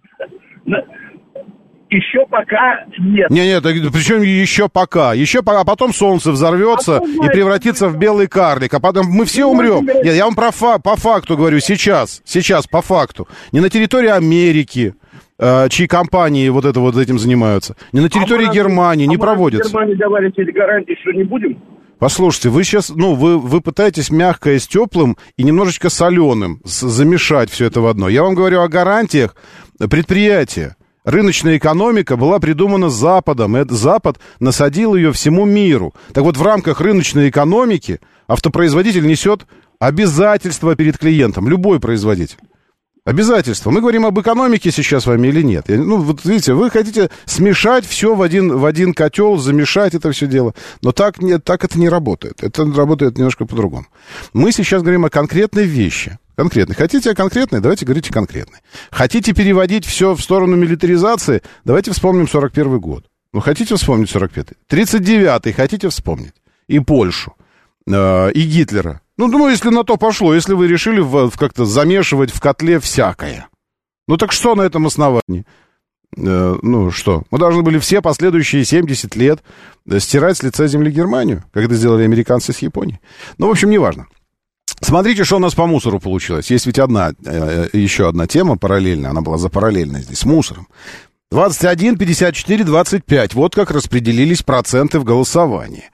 Еще пока нет. Не, нет, причем еще пока. Еще пока, а потом солнце взорвется а и превратится в белый карлик. А потом мы все умрем. Нет, я вам про фа- по факту говорю, сейчас, сейчас, по факту. Не на территории Америки, э, чьи компании вот, это, вот этим занимаются. Не на территории а Германии, а не проводится. В Германии давали эти гарантии, что не будем? Послушайте, вы сейчас, ну, вы, вы пытаетесь мягкое с теплым и немножечко соленым с, замешать все это в одно. Я вам говорю о гарантиях предприятия. Рыночная экономика была придумана Западом, и этот Запад насадил ее всему миру. Так вот, в рамках рыночной экономики автопроизводитель несет обязательства перед клиентом, любой производитель. Обязательства. Мы говорим об экономике сейчас с вами или нет? Ну, вот видите, вы хотите смешать все в один, в один котел, замешать это все дело. Но так, нет, так это не работает. Это работает немножко по-другому. Мы сейчас говорим о конкретной вещи. Конкретной. Хотите о конкретной? Давайте говорите конкретной. Хотите переводить все в сторону милитаризации? Давайте вспомним сорок первый год. Ну, хотите вспомнить сорок пятый? тридцать девятый хотите вспомнить? И Польшу, э, и Гитлера. Ну, думаю, если на то пошло, если вы решили в, в как-то замешивать в котле всякое. Ну, так что на этом основании? Э, ну, что? Мы должны были все последующие семьдесят лет стирать с лица земли Германию, как это сделали американцы с Японией. Ну, в общем, неважно. Смотрите, что у нас по мусору получилось. Есть ведь одна, э, еще одна тема параллельная. Она была запараллельная здесь, с мусором. двадцать один, пятьдесят четыре, двадцать пять. Вот как распределились проценты в голосовании.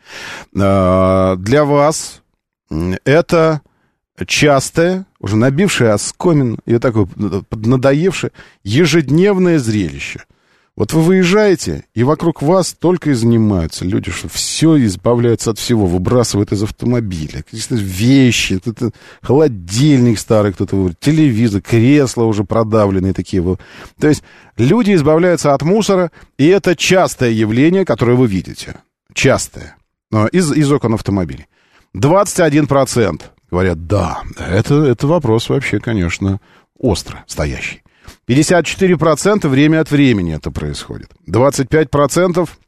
Э, для вас это частое, уже набившее оскомин и такое надоевшее ежедневное зрелище. Вот вы выезжаете, и вокруг вас только и занимаются люди, что все избавляются от всего, выбрасывают из автомобиля. Какие-то вещи, кто-то, холодильник старый, кто-то выбрал, телевизор, кресла уже продавленные такие. То есть люди избавляются от мусора, и это частое явление, которое вы видите. Частое. Из, из окон автомобилей. двадцать один процент говорят, да, это, это вопрос вообще, конечно, остро стоящий. пятьдесят четыре процента время от времени это происходит. двадцать пять процентов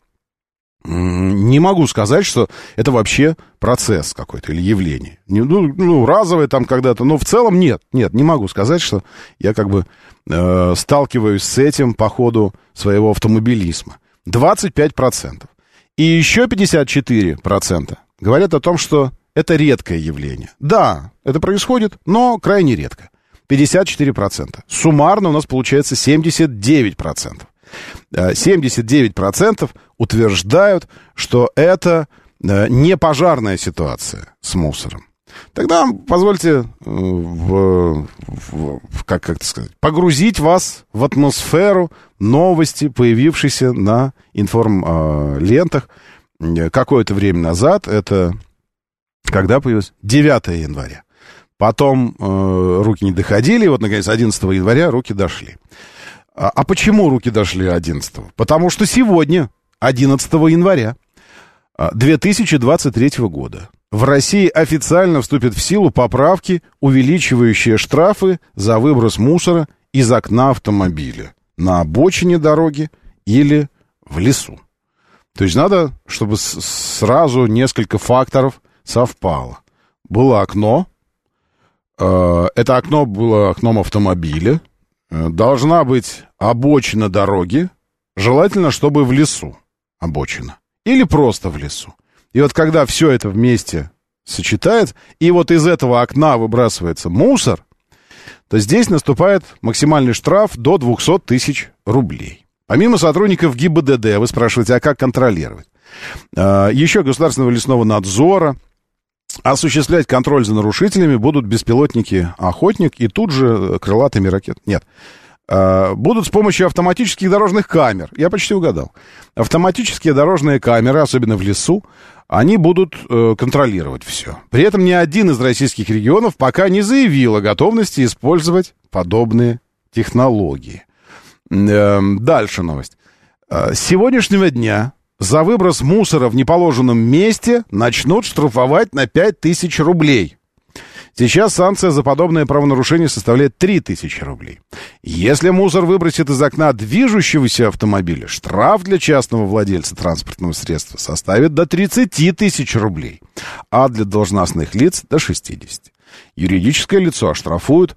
не могу сказать, что это вообще процесс какой-то или явление. Ну, ну разовое там когда-то, но в целом нет. Нет, не могу сказать, что я как бы э, сталкиваюсь с этим по ходу своего автомобилизма. двадцать пять процентов. И еще пятьдесят четыре процента говорят о том, что это редкое явление. Да, это происходит, но крайне редко. пятьдесят четыре процента. Суммарно у нас получается семьдесят девять процентов. семьдесят девять процентов утверждают, что это не пожарная ситуация с мусором. Тогда позвольте в, в, как, как это сказать, погрузить вас в атмосферу новости, появившейся на информлентах какое-то время назад. Это когда появилось? девятого января. Потом э, руки не доходили, и вот, наконец, одиннадцатого января руки дошли. А, а почему руки дошли одиннадцатого? Потому что сегодня, одиннадцатого января две тысячи двадцать третьего года, в России официально вступят в силу поправки, увеличивающие штрафы за выброс мусора из окна автомобиля на обочине дороги или в лесу. То есть надо, чтобы с- сразу несколько факторов совпало. Было окно, э, это окно было окном автомобиля, э, должна быть обочина дороги, желательно, чтобы в лесу обочина, или просто в лесу. И вот когда все это вместе сочетается, и вот из этого окна выбрасывается мусор, то здесь наступает максимальный штраф до двести тысяч рублей. Помимо сотрудников ГИБДД, вы спрашиваете, а как контролировать? А, еще Государственного лесного надзора. Осуществлять контроль за нарушителями будут беспилотники «Охотник» и тут же крылатыми ракетами. Нет. А, будут с помощью автоматических дорожных камер. Я почти угадал. Автоматические дорожные камеры, особенно в лесу, они будут э, контролировать все. При этом ни один из российских регионов пока не заявил о готовности использовать подобные технологии. Э, дальше новость. Э, с сегодняшнего дня за выброс мусора в неположенном месте начнут штрафовать на пять тысяч рублей. Сейчас санкция за подобное правонарушение составляет три тысячи рублей. Если мусор выбросит из окна движущегося автомобиля, штраф для частного владельца транспортного средства составит до тридцать тысяч рублей, а для должностных лиц до шестьдесят. Юридическое лицо оштрафуют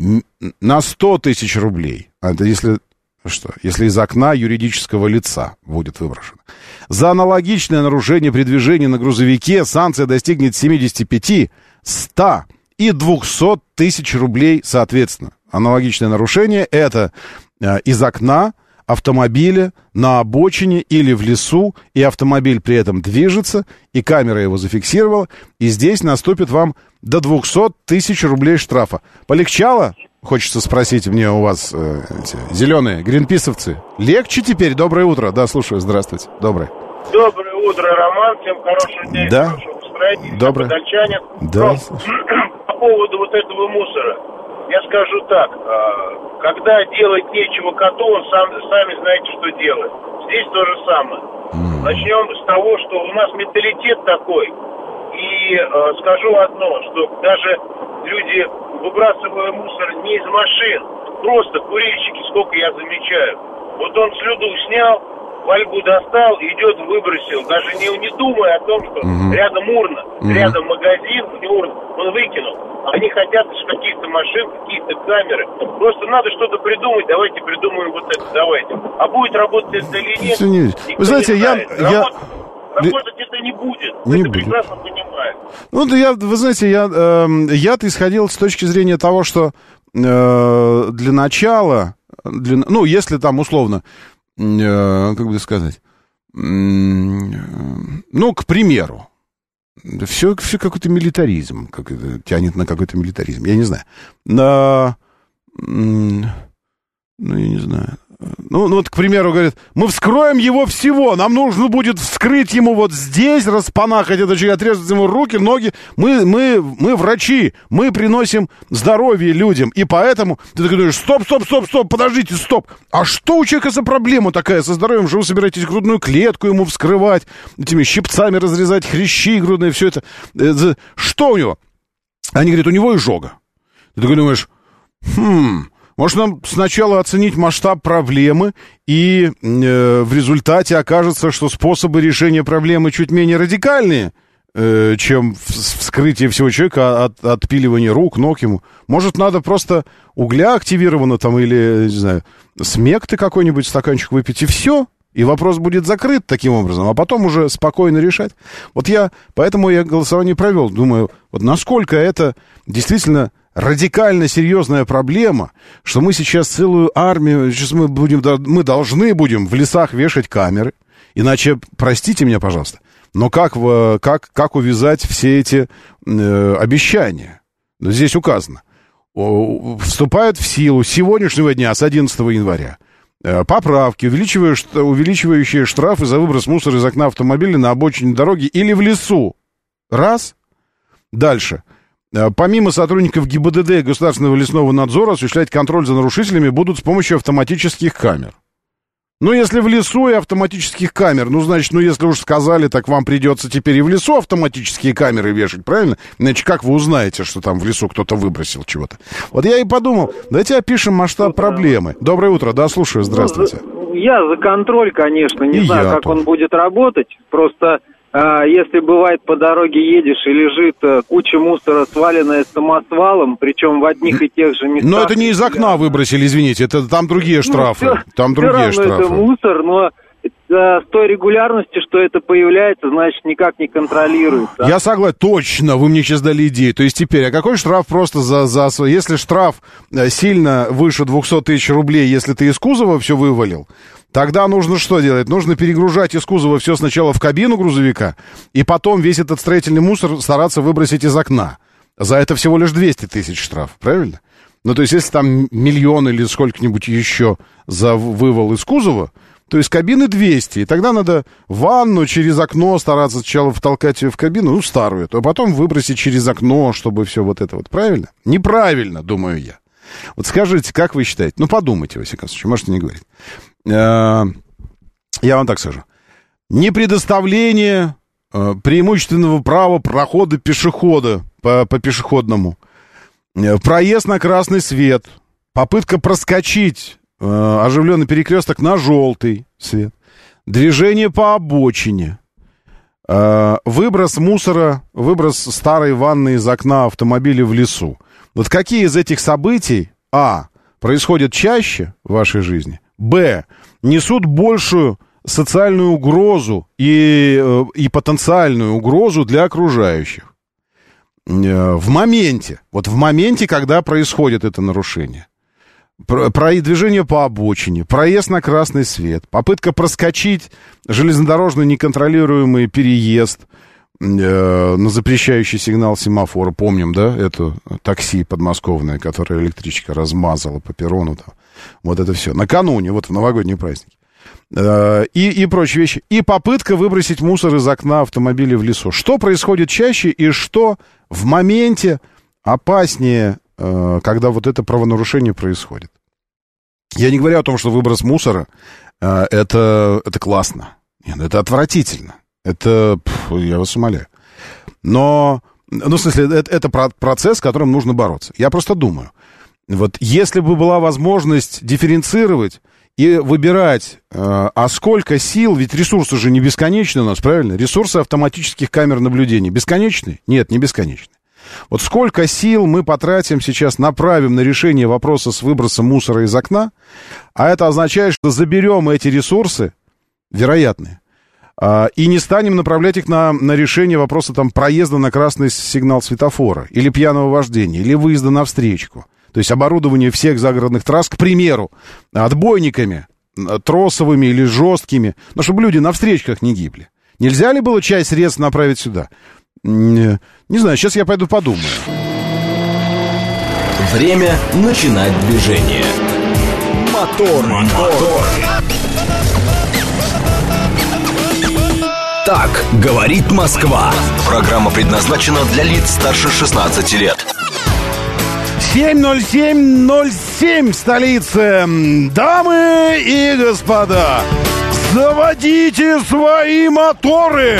на сто тысяч рублей. Это если, что, если из окна юридического лица будет выброшено. За аналогичное нарушение при движении на грузовике санкция достигнет семьдесят пять, сто и двести тысяч рублей соответственно. Аналогичное нарушение — это э, из окна автомобиля на обочине или в лесу, и автомобиль при этом движется, и камера его зафиксировала, и здесь наступит вам до двести тысяч рублей штрафа. Полегчало? Хочется спросить мне у вас, э, эти зеленые гринписовцы. Легче теперь? Доброе утро. Да, слушаю. Здравствуйте. Доброе. Доброе утро, Роман. Всем хорошего дня. Да. Хорошего настроения. Доброе. Подольчанин. Да. По поводу вот этого мусора. Я скажу так. Когда делать нечего коту, он сам, сами знаете, что делать. Здесь то же самое. Mm. Начнем с того, что у нас менталитет такой. И э, скажу одно, что даже люди, выбрасывая мусор не из машин, просто курильщики, сколько я замечаю. Вот он слюду снял, фольгу достал, идет, выбросил, даже не, не думая о том, что mm-hmm. рядом урна, mm-hmm. рядом магазин, не урна, он выкинул. Они хотят из каких-то машин, какие-то камеры. Просто надо что-то придумать, давайте придумаем вот это, давайте. А будет работать это или нет, вы знаете, не я... я... Работать это не будет. Не это будет. прекрасно понимаю. Ну, да я, вы знаете, я, э, я-то исходил с точки зрения того, что э, для начала, для, ну, если там условно, э, как бы сказать, э, ну, к примеру, все, все какой-то милитаризм, как это, тянет на какой-то милитаризм, я не знаю. На, ну, я не знаю. Ну, ну, вот, к примеру, говорит, мы вскроем его всего, нам нужно будет вскрыть ему вот здесь, распанахать это, отрезать ему руки, ноги. Мы, мы, мы врачи, мы приносим здоровье людям, и поэтому ты такой думаешь, стоп, стоп, стоп, стоп, подождите, стоп. А что у человека за проблема такая со здоровьем, что вы собираетесь грудную клетку ему вскрывать, этими щипцами разрезать хрящи грудные, все это. Что у него? Они говорят, у него изжога. Ты такой думаешь, хм... Может, нам сначала оценить масштаб проблемы, и э, в результате окажется, что способы решения проблемы чуть менее радикальные, э, чем вскрытие всего человека, от, отпиливание рук, ног ему. Может, надо просто угля активировано там, или, не знаю, смекты какой-нибудь стаканчик выпить, и все. И вопрос будет закрыт таким образом, а потом уже спокойно решать. Вот я, поэтому я голосование провел. Думаю, вот насколько это действительно радикально серьезная проблема, что мы сейчас целую армию, сейчас мы, будем, мы должны будем в лесах вешать камеры. Иначе, простите меня, пожалуйста, но как, как, как увязать все эти э, обещания? Здесь указано. Вступают в силу с сегодняшнего дня, с одиннадцатого января. Поправки, увеличивающие штрафы за выброс мусора из окна автомобиля на обочине дороги или в лесу. Раз. Дальше. Помимо сотрудников ГИБДД и Государственного лесного надзора, осуществлять контроль за нарушителями будут с помощью автоматических камер. Ну, если в лесу и автоматических камер, ну, значит, ну, если уж сказали, так вам придется теперь и в лесу автоматические камеры вешать, правильно? Иначе как вы узнаете, что там в лесу кто-то выбросил чего-то? Вот я и подумал, давайте опишем масштаб проблемы. Доброе утро, да, слушаю, здравствуйте. Я за контроль, конечно, не и знаю, как тоже. Он будет работать, просто... Если бывает по дороге едешь и лежит куча мусора, сваленная самосвалом, причем в одних и тех же местах. Но это не из окна выбросили, извините, это там другие штрафы. Ну, все, там другие все штрафы. равно это мусор, но с той регулярностью, что это появляется, значит, никак не контролируется. Я согласен, точно, вы мне сейчас дали идею. То есть теперь, а какой штраф просто за... за если штраф сильно выше двухсот тысяч рублей, если ты из кузова все вывалил, тогда нужно что делать? Нужно перегружать из кузова все сначала в кабину грузовика, и потом весь этот строительный мусор стараться выбросить из окна. За это всего лишь двести тысяч штраф, правильно? Ну, то есть, если там миллион или сколько-нибудь еще за вывал из кузова, то из кабины двести. И тогда надо ванну через окно стараться сначала втолкать ее в кабину, ну, старую, а потом выбросить через окно, чтобы все вот это вот. Правильно? Неправильно, думаю я. Вот скажите, как вы считаете? Ну, подумайте, во всяком случае, можете не говорить. Я вам так скажу. Непредоставление преимущественного права прохода пешехода по, по пешеходному, проезд на красный свет, попытка проскочить оживленный перекресток на желтый свет, движение по обочине, выброс мусора, выброс старой ванны из окна автомобиля в лесу. Вот какие из этих событий, а, происходят чаще в вашей жизни, б, несут большую социальную угрозу и, и потенциальную угрозу для окружающих? В моменте, вот в моменте, когда происходит это нарушение. Про, про движение по обочине, проезд на красный свет, попытка проскочить железнодорожный неконтролируемый переезд э, на запрещающий сигнал семафора. Помним, да, это такси подмосковное, которое электричка размазала по перрону. Там. Вот это все. Накануне, вот в новогодние праздники. Э, и, и прочие вещи. И попытка выбросить мусор из окна автомобиля в лесу. Что происходит чаще и что в моменте опаснее, когда вот это правонарушение происходит? Я не говорю о том, что выброс мусора э, это, это классно. Нет, это отвратительно. Это, пф, я вас умоляю. Но, ну, в смысле, это, это процесс, с которым нужно бороться. Я просто думаю, вот если бы была возможность дифференцировать и выбирать, э, а сколько сил, ведь ресурсы же не бесконечны у нас, правильно? Ресурсы автоматических камер наблюдения бесконечны? Нет, не бесконечны. Вот сколько сил мы потратим сейчас, направим на решение вопроса с выбросом мусора из окна, а это означает, что заберем эти ресурсы, вероятные, и не станем направлять их на, на решение вопроса там, проезда на красный сигнал светофора, или пьяного вождения, или выезда на встречку. То есть оборудование всех загородных трасс, к примеру, отбойниками, тросовыми или жесткими, но чтобы люди на встречках не гибли. Нельзя ли было часть средств направить сюда? Не, не знаю, сейчас я пойду подумаю. Время начинать движение. Мотор, мотор. Так говорит Москва. Программа предназначена для лиц старше шестнадцати лет. семь ноль семь ноль семь в столице. Дамы и господа, заводите свои моторы.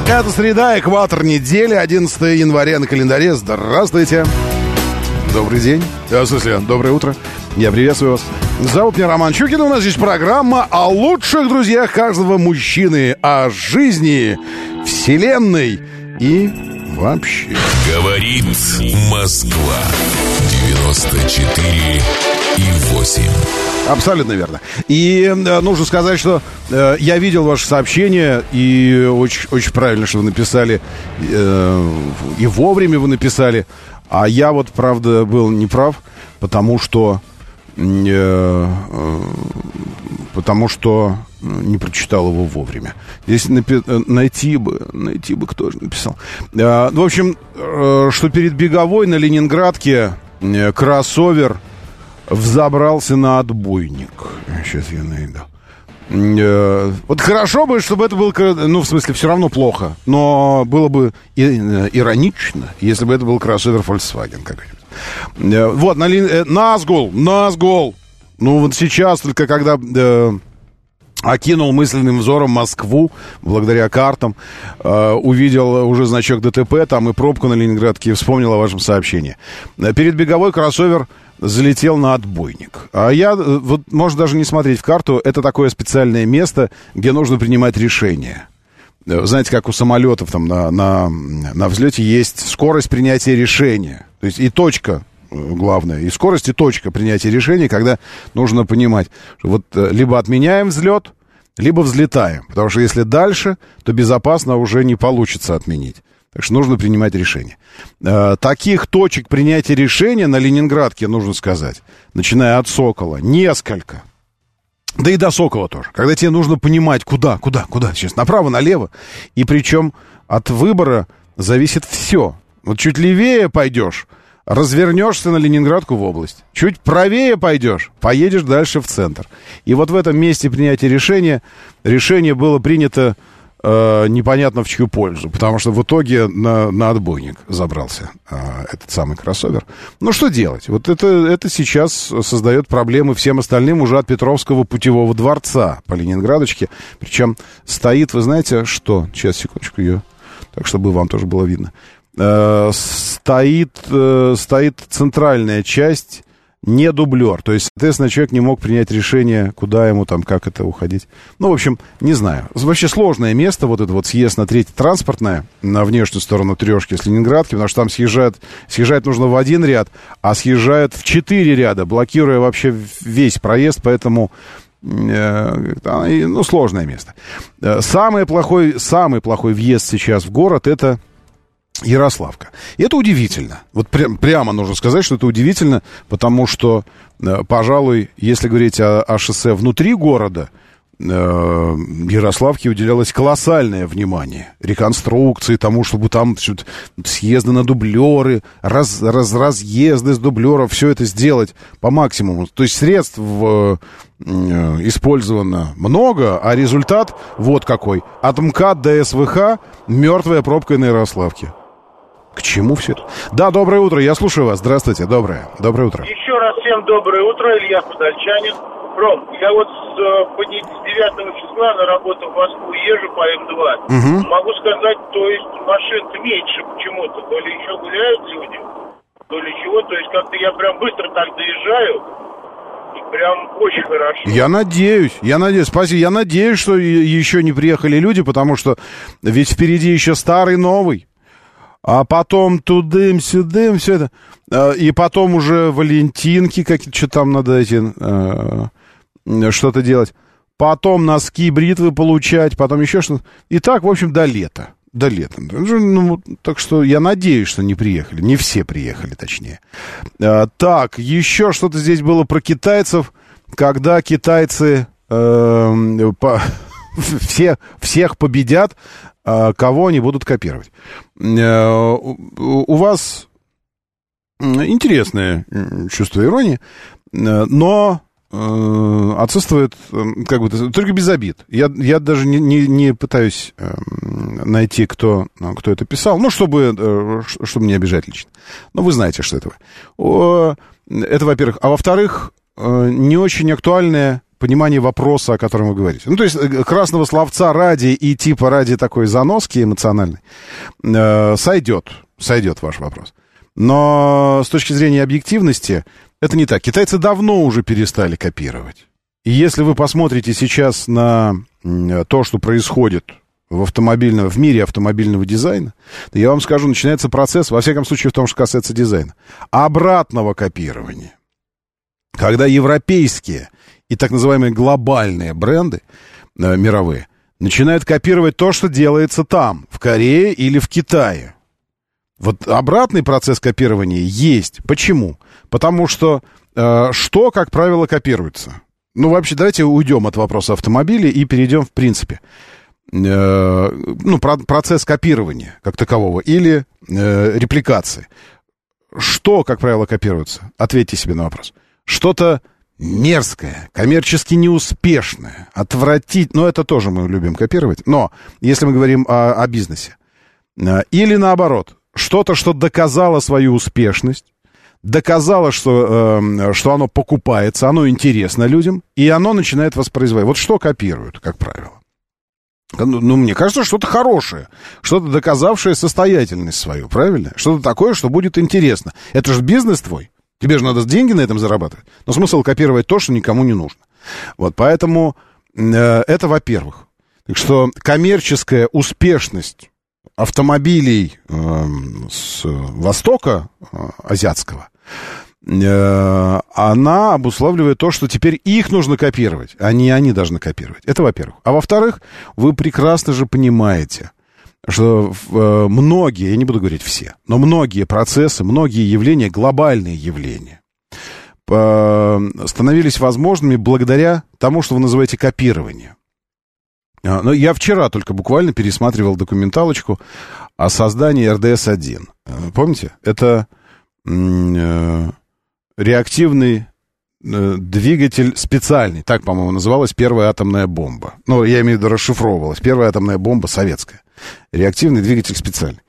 Это среда, экватор недели, одиннадцатое января на календаре. Здравствуйте. Добрый день. В смысле, доброе утро. Я приветствую вас. Зовут меня Роман Щукин. У нас здесь программа о лучших друзьях каждого мужчины, о жизни, вселенной и вообще. Говорит Москва. девяносто четыре и восемь. Абсолютно верно. И э, нужно сказать, что э, я видел ваше сообщение, и очень, очень правильно, что вы написали, э, и вовремя вы написали. А я вот, правда, был неправ, потому что, э, э, потому что не прочитал его вовремя. Здесь напи- найти бы, найти бы, кто же написал. Э, в общем, э, что перед Беговой на Ленинградке э, кроссовер взобрался на отбойник. Сейчас я найду. Э, вот хорошо бы, чтобы это было... Ну, в смысле, все равно плохо. Но было бы и, э, иронично, если бы это был кроссовер Volkswagen какой-нибудь. Э, вот, на ли... э, Назгул, Назгул. Ну, вот сейчас, только когда... Э, окинул мысленным взором Москву, благодаря картам, э, увидел уже значок ДТП, там и пробку на Ленинградке, и вспомнил о вашем сообщении. Перед Беговой кроссовер залетел на отбойник. А я, вот, можно даже не смотреть в карту, это такое специальное место, где нужно принимать решения. Знаете, как у самолетов там на, на, на взлете есть скорость принятия решения. То есть и точка главное, и скорость, и точка принятия решения, когда нужно понимать, что вот либо отменяем взлет, либо взлетаем. Потому что если дальше, то безопасно уже не получится отменить. Так что нужно принимать решение. Э, таких точек принятия решения на Ленинградке, нужно сказать, начиная от Сокола, несколько. Да и до Сокола тоже. Когда тебе нужно понимать, куда, куда, куда сейчас, направо, налево. И причем от выбора зависит все. Вот чуть левее пойдешь, развернешься на Ленинградку в область. Чуть правее пойдешь, поедешь дальше в центр. И вот в этом месте принятия решения, решение было принято э, непонятно в чью пользу, потому что в итоге на, на отбойник забрался э, этот самый кроссовер. Ну, что делать? Вот это, это сейчас создает проблемы всем остальным уже от Петровского путевого дворца по Ленинградочке. Причем стоит, вы знаете, что? Сейчас, секундочку, ее, так, чтобы вам тоже было видно. Стоит, стоит центральная часть, не дублер. То есть, соответственно, человек не мог принять решение, куда ему там, как это уходить. Ну, в общем, не знаю. Вообще сложное место, вот это вот съезд на третье транспортное, на внешнюю сторону Трешки с Ленинградки, потому что там съезжает, съезжать нужно в один ряд, а съезжают в четыре ряда, блокируя вообще весь проезд, поэтому... Ну, сложное место. Самый плохой, самый плохой въезд сейчас в город — это Ярославка. И это удивительно. Вот прям, прямо нужно сказать, что это удивительно, потому что, пожалуй, если говорить о, о шоссе внутри города, э, Ярославке уделялось колоссальное внимание. Реконструкции, тому, чтобы там съезды на дублеры, раз, раз, разъезды с дублеров, все это сделать по максимуму. То есть средств в, э, использовано много, а результат вот какой. От МКАД до СВХ мертвая пробка на Ярославке. К чему все это? Да, доброе утро, я слушаю вас. Здравствуйте, доброе, доброе утро. Еще раз всем доброе утро, Илья Подольчанин. Ром, я вот с, с девятого числа на работу в Москву езжу по Эм два. Угу. Могу сказать, то есть машин-то меньше почему-то. То ли еще гуляют люди, то ли чего. То есть как-то я прям быстро так доезжаю. И прям очень хорошо. Я надеюсь, я надеюсь, спасибо. Я надеюсь, что еще не приехали люди, потому что ведь впереди еще старый, новый. А потом тудым-сюдым, все это. И потом уже валентинки какие-то, что там надо эти, э, что-то делать. Потом носки, бритвы получать, потом еще что-то. И так, в общем, до лета. До лета. Ну, так что я надеюсь, что не приехали. Не все приехали, точнее. А, так, еще что-то здесь было про китайцев, когда китайцы э, по, все, всех победят, а кого они будут копировать. А, у, у вас интересное чувство иронии, но... отсутствует, как бы, только без обид. Я, я даже не, не, не пытаюсь э, найти, кто, кто это писал, ну, чтобы, э, чтобы не обижать лично. Но вы знаете, что это вы. О, это, во-первых. А во-вторых, э, не очень актуальное понимание вопроса, о котором вы говорите. Ну, то есть красного словца ради и типа ради такой заноски эмоциональной э, сойдет, сойдет ваш вопрос. Но с точки зрения объективности это не так. Китайцы давно уже перестали копировать. И если вы посмотрите сейчас на то, что происходит в, автомобильном, в мире автомобильного дизайна, то я вам скажу, начинается процесс, во всяком случае в том, что касается дизайна, обратного копирования. Когда европейские и так называемые глобальные бренды э, мировые начинают копировать то, что делается там, в Корее или в Китае. Вот обратный процесс копирования есть. Почему? Потому что э, что, как правило, копируется? Ну, вообще, давайте уйдем от вопроса автомобилей и перейдем, в принципе, э, ну, про- процесс копирования как такового или э, репликации. Что, как правило, копируется? Ответьте себе на вопрос. Что-то мерзкое, коммерчески неуспешное, отвратительное. Ну, это тоже мы любим копировать. Но если мы говорим о, о бизнесе. Или наоборот, что-то, что доказало свою успешность, доказало, что, э, что оно покупается, оно интересно людям, и оно начинает воспроизводить. Вот что копируют, как правило? Ну, мне кажется, что-то хорошее, что-то доказавшее состоятельность свою, правильно? Что-то такое, что будет интересно. Это же бизнес твой. Тебе же надо деньги на этом зарабатывать. Но смысл копировать то, что никому не нужно. Вот, поэтому э, это во-первых. Так что коммерческая успешность автомобилей э, с Востока э, азиатского, э, она обуславливает то, что теперь их нужно копировать, а не они должны копировать. Это во-первых. А во-вторых, вы прекрасно же понимаете, что э, многие, я не буду говорить все, но многие процессы, многие явления, глобальные явления, э, становились возможными благодаря тому, что вы называете копированием. Но я вчера только буквально пересматривал документалочку о создании эр дэ эс один. Помните? Это э, реактивный э, двигатель специальный. Так, по-моему, называлась первая атомная бомба. Ну, я имею в виду, расшифровывалась. Первая атомная бомба советская. Реактивный двигатель специальный.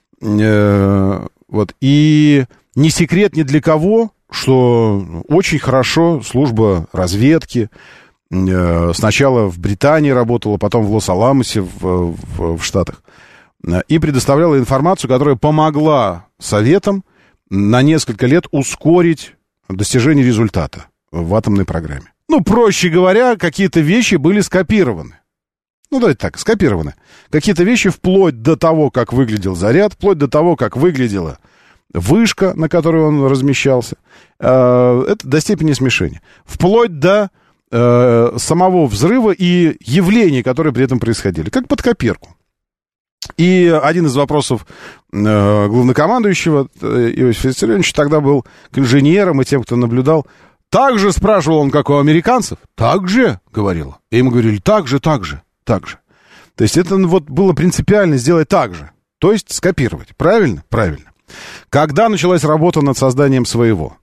Э, вот. И не секрет ни для кого, что очень хорошо служба разведки сначала в Британии работала, потом в Лос-Аламосе в, в, в Штатах, и предоставляла информацию, которая помогла Советам на несколько лет ускорить достижение результата в атомной программе. Ну, проще говоря, какие-то вещи были скопированы. Ну, давайте так, скопированы. Какие-то вещи вплоть до того, как выглядел заряд, вплоть до того, как выглядела вышка, на которой он размещался. Это до степени смешения. Вплоть до самого взрыва и явлений, которые при этом происходили, как под копирку. И один из вопросов э, главнокомандующего Иосифа Виссарионовича тогда был к инженерам и тем, кто наблюдал. Так же спрашивал он, как у американцев? Так же, говорил. И ему говорили, так же, так же, так же. То есть это вот было принципиально сделать так же. То есть скопировать. Правильно? Правильно. Когда началась работа над созданием своего?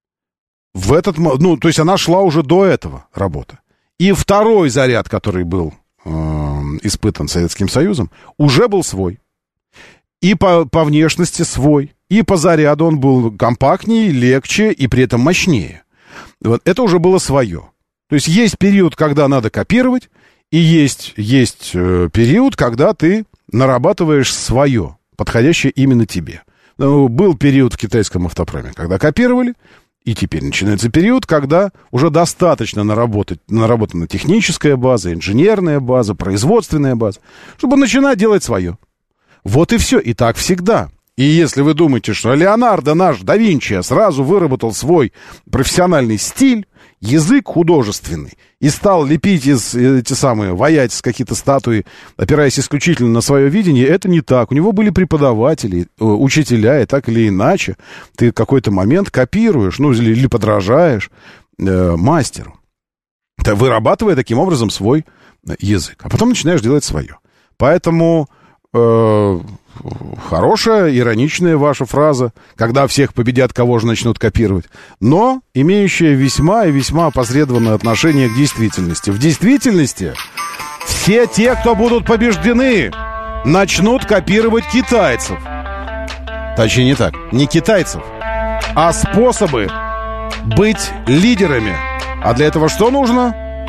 В этот, ну, то есть она шла уже до этого, работа. И второй заряд, который был э, испытан Советским Союзом, уже был свой. И по, по внешности свой, и по заряду он был компактнее, легче и при этом мощнее. Вот, это уже было свое. То есть есть период, когда надо копировать, и есть, есть э, период, когда ты нарабатываешь свое, подходящее именно тебе. Ну, был период в китайском автопроме, когда копировали. И теперь начинается период, когда уже достаточно наработать, наработана техническая база, инженерная база, производственная база, чтобы начинать делать свое. Вот и все. И так всегда. И если вы думаете, что Леонардо наш да Винчи сразу выработал свой профессиональный стиль, язык художественный, и стал лепить из, эти самые, ваять с какие-то статуи, опираясь исключительно на свое видение, это не так. У него были преподаватели, учителя, и так или иначе ты в какой-то момент копируешь, ну, или, или подражаешь э, мастеру, вырабатывая таким образом свой язык. А потом начинаешь делать свое. Поэтому э, хорошая, ироничная ваша фраза, когда всех победят, кого же начнут копировать, но имеющая весьма и весьма опосредованное отношение к действительности. В действительности все те, кто будут побеждены, начнут копировать китайцев. Точнее, не так, не китайцев, а способы быть лидерами. А для этого что нужно?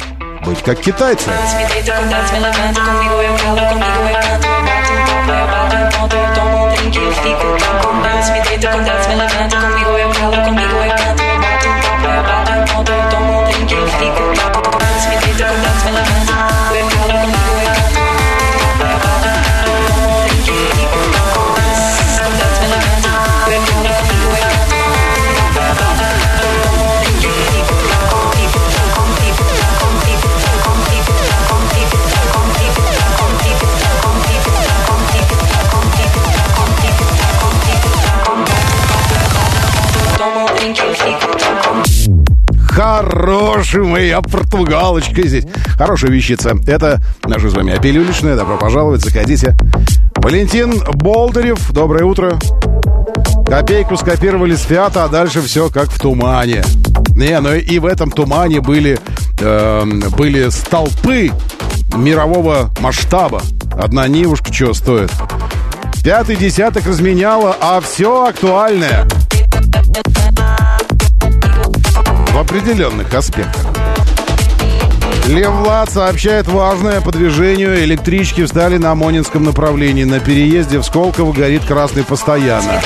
быть как китайцы. Хорошая моя португалочка здесь. Хорошая вещица. Это наша с вами Апелюличная. Добро пожаловать, заходите. Валентин Болдырев, доброе утро. Копейку скопировали с Фиата, а дальше все как в тумане. Не, ну и в этом тумане были, э, были столпы мирового масштаба. Одна Нивушка чего стоит? Пятый десяток разменяла, а все актуальное. В определенных аспектах. Лев Влад сообщает важное по движению. Электрички встали на Монинском направлении. На переезде в Сколково горит красный постоянно.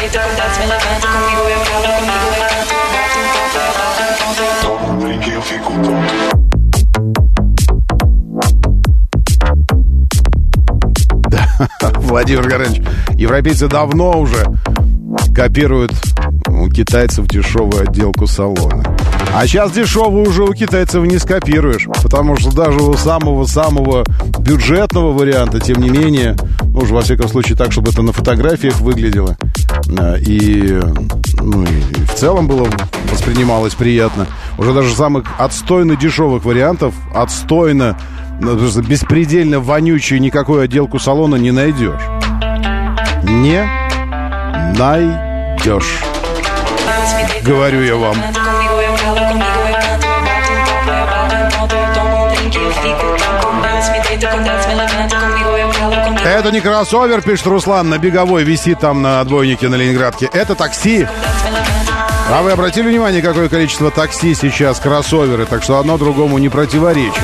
Да, Владимир Горыныч, европейцы давно уже копируют у китайцев дешевую отделку салона. А сейчас дешевую уже у китайцев не скопируешь, потому что даже у самого-самого бюджетного варианта, тем не менее, ну, уже во всяком случае так, чтобы это на фотографиях выглядело и, ну, и в целом было воспринималось приятно. Уже даже самых отстойно дешевых вариантов, отстойно, беспредельно вонючую никакую отделку салона не найдешь. Не найдешь. Говорю я вам. Это не кроссовер, пишет Руслан, на Беговой висит там на отбойнике на Ленинградке. Это такси. А вы обратили внимание, какое количество такси сейчас кроссоверы? Так что одно другому не противоречит.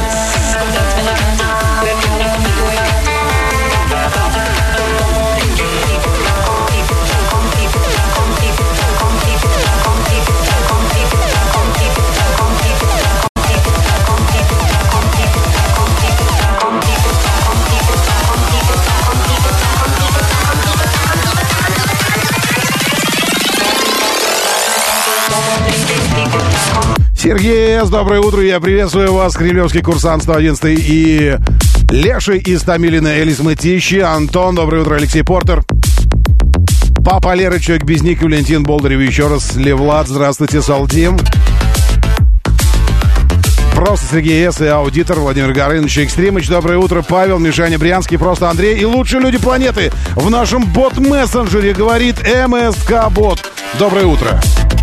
Сергей С., доброе утро, я приветствую вас, Кремлевский курсант сто одиннадцатый и Леша из Томилина, Элис Мытищи, Антон, доброе утро, Алексей Портер, Папа Лера, Человек без ника, Валентин Болдырев, еще раз, Левлад, здравствуйте, Салдим, просто Сергей С. и аудитор Владимир Горыныч, Экстримыч, доброе утро, Павел, Мишаня Брянский, просто Андрей и лучшие люди планеты в нашем бот-мессенджере, говорит МСК-бот. Доброе утро.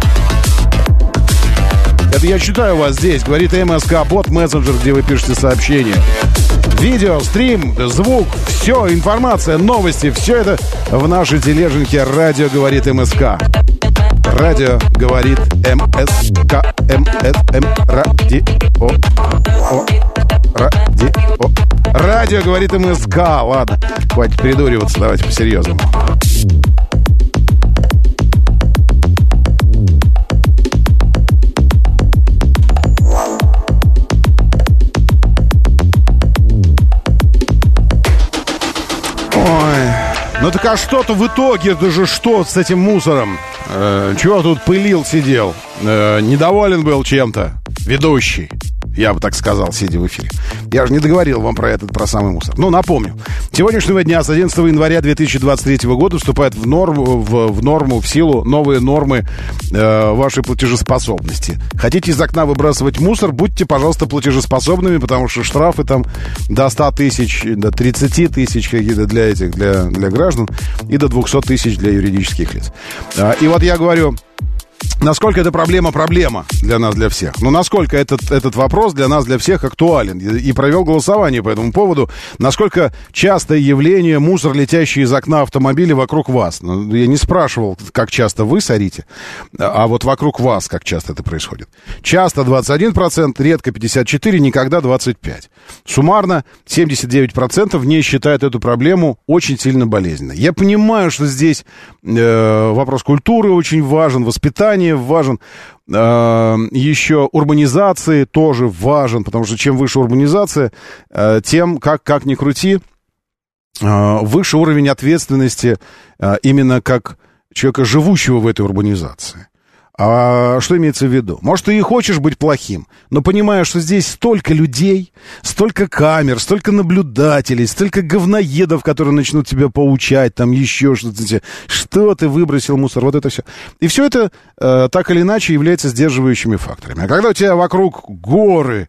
Это я читаю вас здесь, говорит МСК-бот, мессенджер, где вы пишете сообщения. Видео, стрим, звук, все, информация, новости, все это в нашей тележеньке «Радио говорит МСК». Радио говорит МСК. МСМ. Радио. Радио. Радио говорит МСК. Ладно, хватит придуриваться, давайте по-серьезному. Ну так а что-то в итоге, это же что с этим мусором? Э, чего тут пылил, сидел? Э, недоволен был чем-то ведущий. Я бы так сказал, сидя в эфире. Я же не договорил вам про этот, про самый мусор. Ну, напомню. С сегодняшнего дня, с одиннадцатого января две тысячи двадцать третьего года, вступают в норму, в, в норму, в силу новые нормы э, вашей платежеспособности. Хотите из окна выбрасывать мусор, будьте, пожалуйста, платежеспособными, потому что штрафы там до ста тысяч, до тридцати тысяч какие-то для этих, для, для граждан, и до двухсот тысяч для юридических лиц. А, и вот я говорю... Насколько эта проблема проблема для нас, для всех? Ну, насколько этот, этот вопрос для нас, для всех актуален? И провел голосование по этому поводу. Насколько частое явление мусор, летящий из окна автомобиля вокруг вас? Ну, я не спрашивал, как часто вы сорите, а вот вокруг вас как часто это происходит. Часто двадцать один процент, редко пятьдесят четыре процента, никогда двадцать пять процентов. Суммарно семьдесят девять процентов не считают эту проблему очень сильно болезненной. Я понимаю, что здесь э, вопрос культуры очень важен, воспитание важен, э, еще урбанизации тоже важен, потому что чем выше урбанизация, э, тем, как, как ни крути, э, выше уровень ответственности э, именно как человека, живущего в этой урбанизации. А что имеется в виду? Может, ты и хочешь быть плохим, но понимаешь, что здесь столько людей, столько камер, столько наблюдателей, столько говноедов, которые начнут тебя поучать, там еще что-то, что ты выбросил мусор, вот это все. И все это э, так или иначе является сдерживающими факторами. А когда у тебя вокруг горы,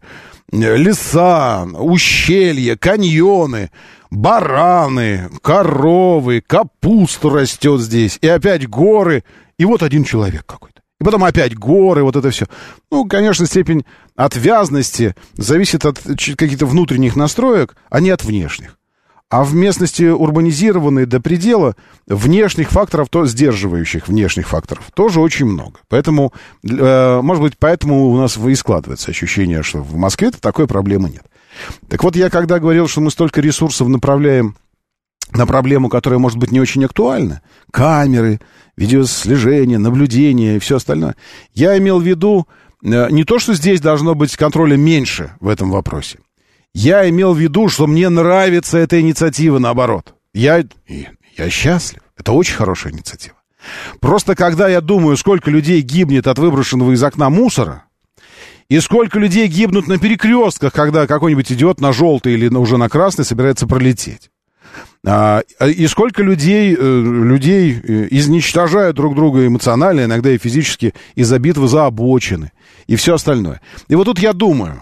леса, ущелья, каньоны, бараны, коровы, капуста растет здесь, и опять горы, и вот один человек какой-то. И потом опять горы, вот это все. Ну, конечно, степень отвязности зависит от каких-то внутренних настроек, а не от внешних. А в местности урбанизированной до предела внешних факторов, то сдерживающих внешних факторов, тоже очень много. Поэтому, э, может быть, поэтому у нас и складывается ощущение, что в Москве-то такой проблемы нет. Так вот, я когда говорил, что мы столько ресурсов направляем на проблему, которая, может быть, не очень актуальна, камеры, видеослежение, наблюдение и все остальное, я имел в виду не то, что здесь должно быть контроля меньше в этом вопросе. Я имел в виду, что мне нравится эта инициатива, наоборот. Я, я счастлив. Это очень хорошая инициатива. Просто когда я думаю, сколько людей гибнет от выброшенного из окна мусора, и сколько людей гибнут на перекрестках, когда какой-нибудь идиот на желтый или уже на красный собирается пролететь, и сколько людей, людей изничтожают друг друга эмоционально, иногда и физически, из-за битвы за обочины и все остальное. И вот тут я думаю,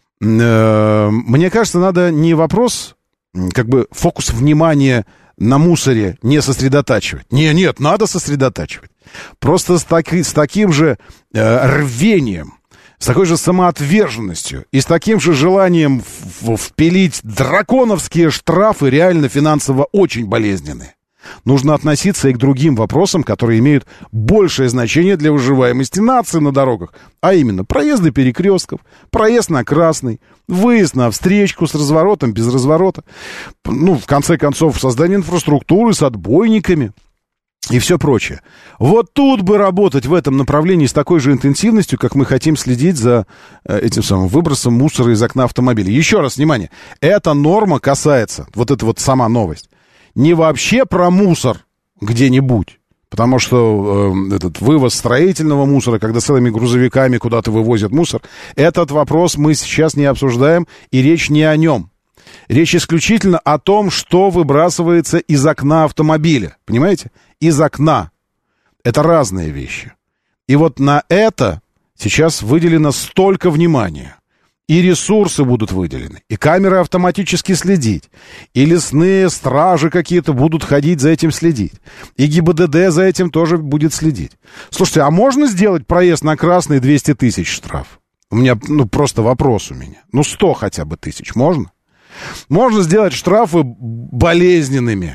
мне кажется, надо не вопрос, как бы фокус внимания на мусоре не сосредотачивать. Не, нет, надо сосредотачивать. Просто с, таки, с таким же рвением, с такой же самоотверженностью и с таким же желанием в- впилить драконовские штрафы, реально финансово очень болезненные. Нужно относиться и к другим вопросам, которые имеют большее значение для выживаемости нации на дорогах. А именно, проезды перекрестков, проезд на красный, выезд на встречку с разворотом, без разворота. Ну, в конце концов, создание инфраструктуры с отбойниками и все прочее. Вот тут бы работать в этом направлении с такой же интенсивностью, как мы хотим следить за этим самым выбросом мусора из окна автомобиля. Еще раз, внимание, эта норма касается, вот эта вот сама новость, не вообще про мусор где-нибудь, потому что э, этот вывоз строительного мусора, когда целыми грузовиками куда-то вывозят мусор, этот вопрос мы сейчас не обсуждаем, и речь не о нем. Речь исключительно о том, что выбрасывается из окна автомобиля. Понимаете? Из окна. Это разные вещи. И вот на это сейчас выделено столько внимания. И ресурсы будут выделены, и камеры автоматически следить, и лесные стражи какие-то будут ходить за этим следить, и ГИБДД за этим тоже будет следить. Слушайте, а можно сделать проезд на красный двести тысяч штраф? У меня, ну, просто вопрос у меня. Ну, сто хотя бы тысяч можно? Можно сделать штрафы болезненными.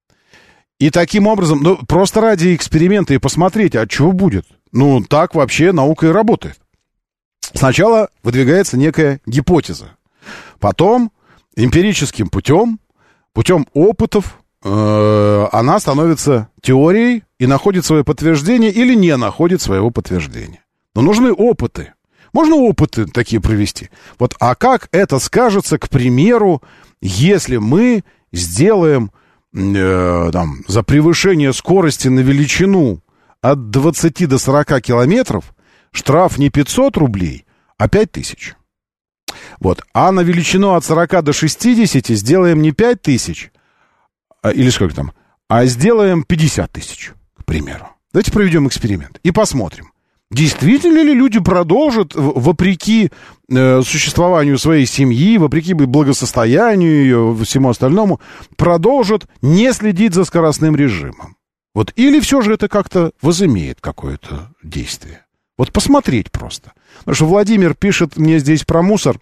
И таким образом, ну, просто ради эксперимента и посмотреть, а что будет? Ну, так вообще наука и работает. Сначала выдвигается некая гипотеза. Потом эмпирическим путем, путем опытов, э, она становится теорией и находит свое подтверждение или не находит своего подтверждения. Но нужны опыты. Можно опыты такие провести. Вот, а как это скажется, к примеру, если мы сделаем э, там, за превышение скорости на величину от двадцати до сорока километров штраф не пятьсот рублей, а пять тысяч. Вот. А на величину от сорока до шестидесяти сделаем не пять тысяч, а, или сколько там, а сделаем пятьдесят тысяч, к примеру. Давайте проведем эксперимент и посмотрим, действительно ли люди продолжат, вопреки э, существованию своей семьи, вопреки благосостоянию ее, всему остальному, продолжат не следить за скоростным режимом. Вот, или все же это как-то возымеет какое-то действие. Вот посмотреть просто. Потому что Владимир пишет мне здесь про мусор,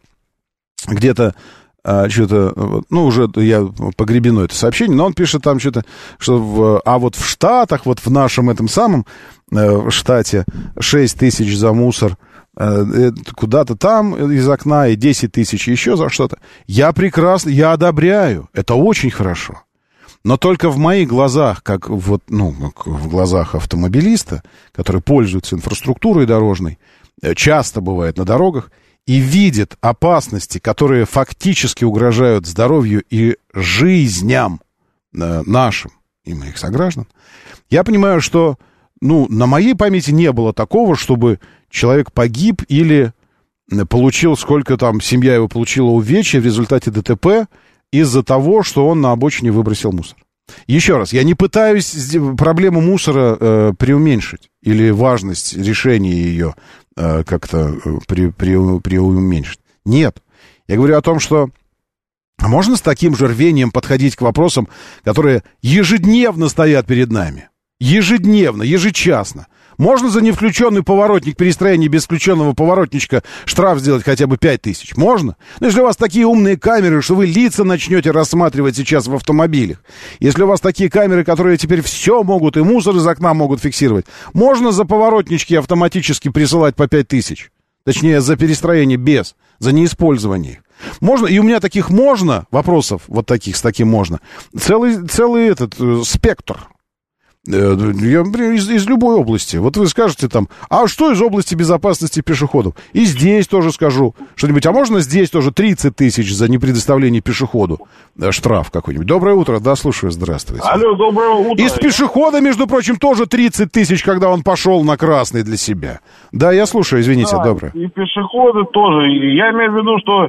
где-то а, что-то, ну, уже я погребено это сообщение, но он пишет там что-то, что в, а вот в Штатах, вот в нашем этом самом э, штате шесть тысяч за мусор, э, куда-то там из окна, и десять тысяч еще за что-то. Я прекрасно, я одобряю, это очень хорошо. Но только в моих глазах, как вот, ну, как в глазах автомобилиста, который пользуется инфраструктурой дорожной, часто бывает на дорогах, и видит опасности, которые фактически угрожают здоровью и жизням э, нашим и моих сограждан, я понимаю, что, ну, на моей памяти не было такого, чтобы человек погиб или получил, сколько там семья его получила увечья в результате ДТП из-за того, что он на обочине выбросил мусор. Еще раз, я не пытаюсь проблему мусора э, преуменьшить или важность решения ее э, как-то при, при, преуменьшить. Нет. Я говорю о том, что можно с таким же рвением подходить к вопросам, которые ежедневно стоят перед нами. Ежедневно, ежечасно. Можно за невключенный поворотник, перестроение без включенного поворотничка штраф сделать хотя бы пять тысяч? Можно? Но если у вас такие умные камеры, что вы лица начнете рассматривать сейчас в автомобилях, если у вас такие камеры, которые теперь все могут, и мусор из окна могут фиксировать, можно за поворотнички автоматически присылать по пять тысяч? Точнее, за перестроение без, за неиспользование их. Можно, и у меня таких можно, вопросов вот таких, с таким можно, целый, целый этот э, спектр. Я, из, из любой области. Вот вы скажете там, а что из области безопасности пешеходов? И здесь тоже скажу что-нибудь. А можно здесь тоже тридцать тысяч за непредоставление пешеходу? Штраф какой-нибудь. Доброе утро, да, слушаю, здравствуйте. Алло, доброе утро. И с пешехода, между прочим, тоже тридцать тысяч, когда он пошел на красный для себя. Да, я слушаю, извините, да, доброе. И пешеходы тоже. Я имею в виду, что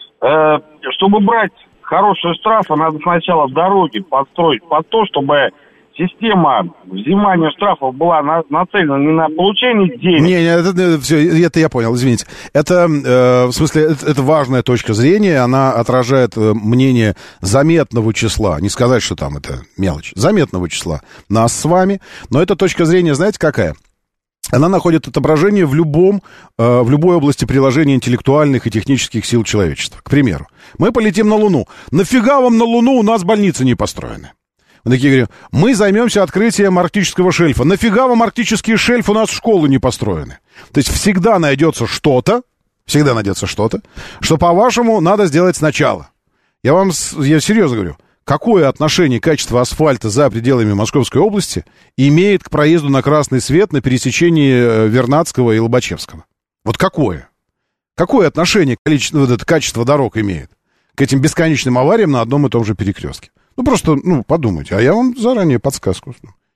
э, чтобы брать хорошие штрафы, надо сначала дороги построить под то, чтобы система взимания штрафов была на, нацелена не на получение денег. Не, не, это, это, все, это я понял, извините. Это, э, в смысле, это, это важная точка зрения, она отражает мнение заметного числа, не сказать, что там это мелочь, заметного числа нас с вами, но эта точка зрения, знаете, какая? Она находит отображение в любом, э, в любой области приложения интеллектуальных и технических сил человечества. К примеру, мы полетим на Луну. Нафига вам на Луну, у нас больницы не построены? Мы такие говорим, мы займемся открытием арктического шельфа. Нафига вам арктический шельф, у нас школы не построены? То есть всегда найдется что-то, всегда найдется что-то, что, по-вашему, надо сделать сначала. Я вам, я серьезно говорю, какое отношение качество асфальта за пределами Московской области имеет к проезду на красный свет на пересечении Вернадского и Лобачевского? Вот какое? Какое отношение количество, вот это качество дорог имеет к этим бесконечным авариям на одном и том же перекрестке? Ну, просто, ну, подумайте. А я вам заранее подсказку.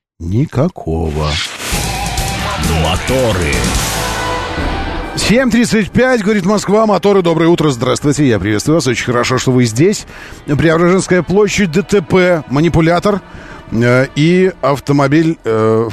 Никакого. Моторы. семь тридцать пять, говорит Москва, моторы, доброе утро, здравствуйте, я приветствую вас, очень хорошо, что вы здесь. Преображенская площадь, ДТП, манипулятор э, и автомобиль... Э,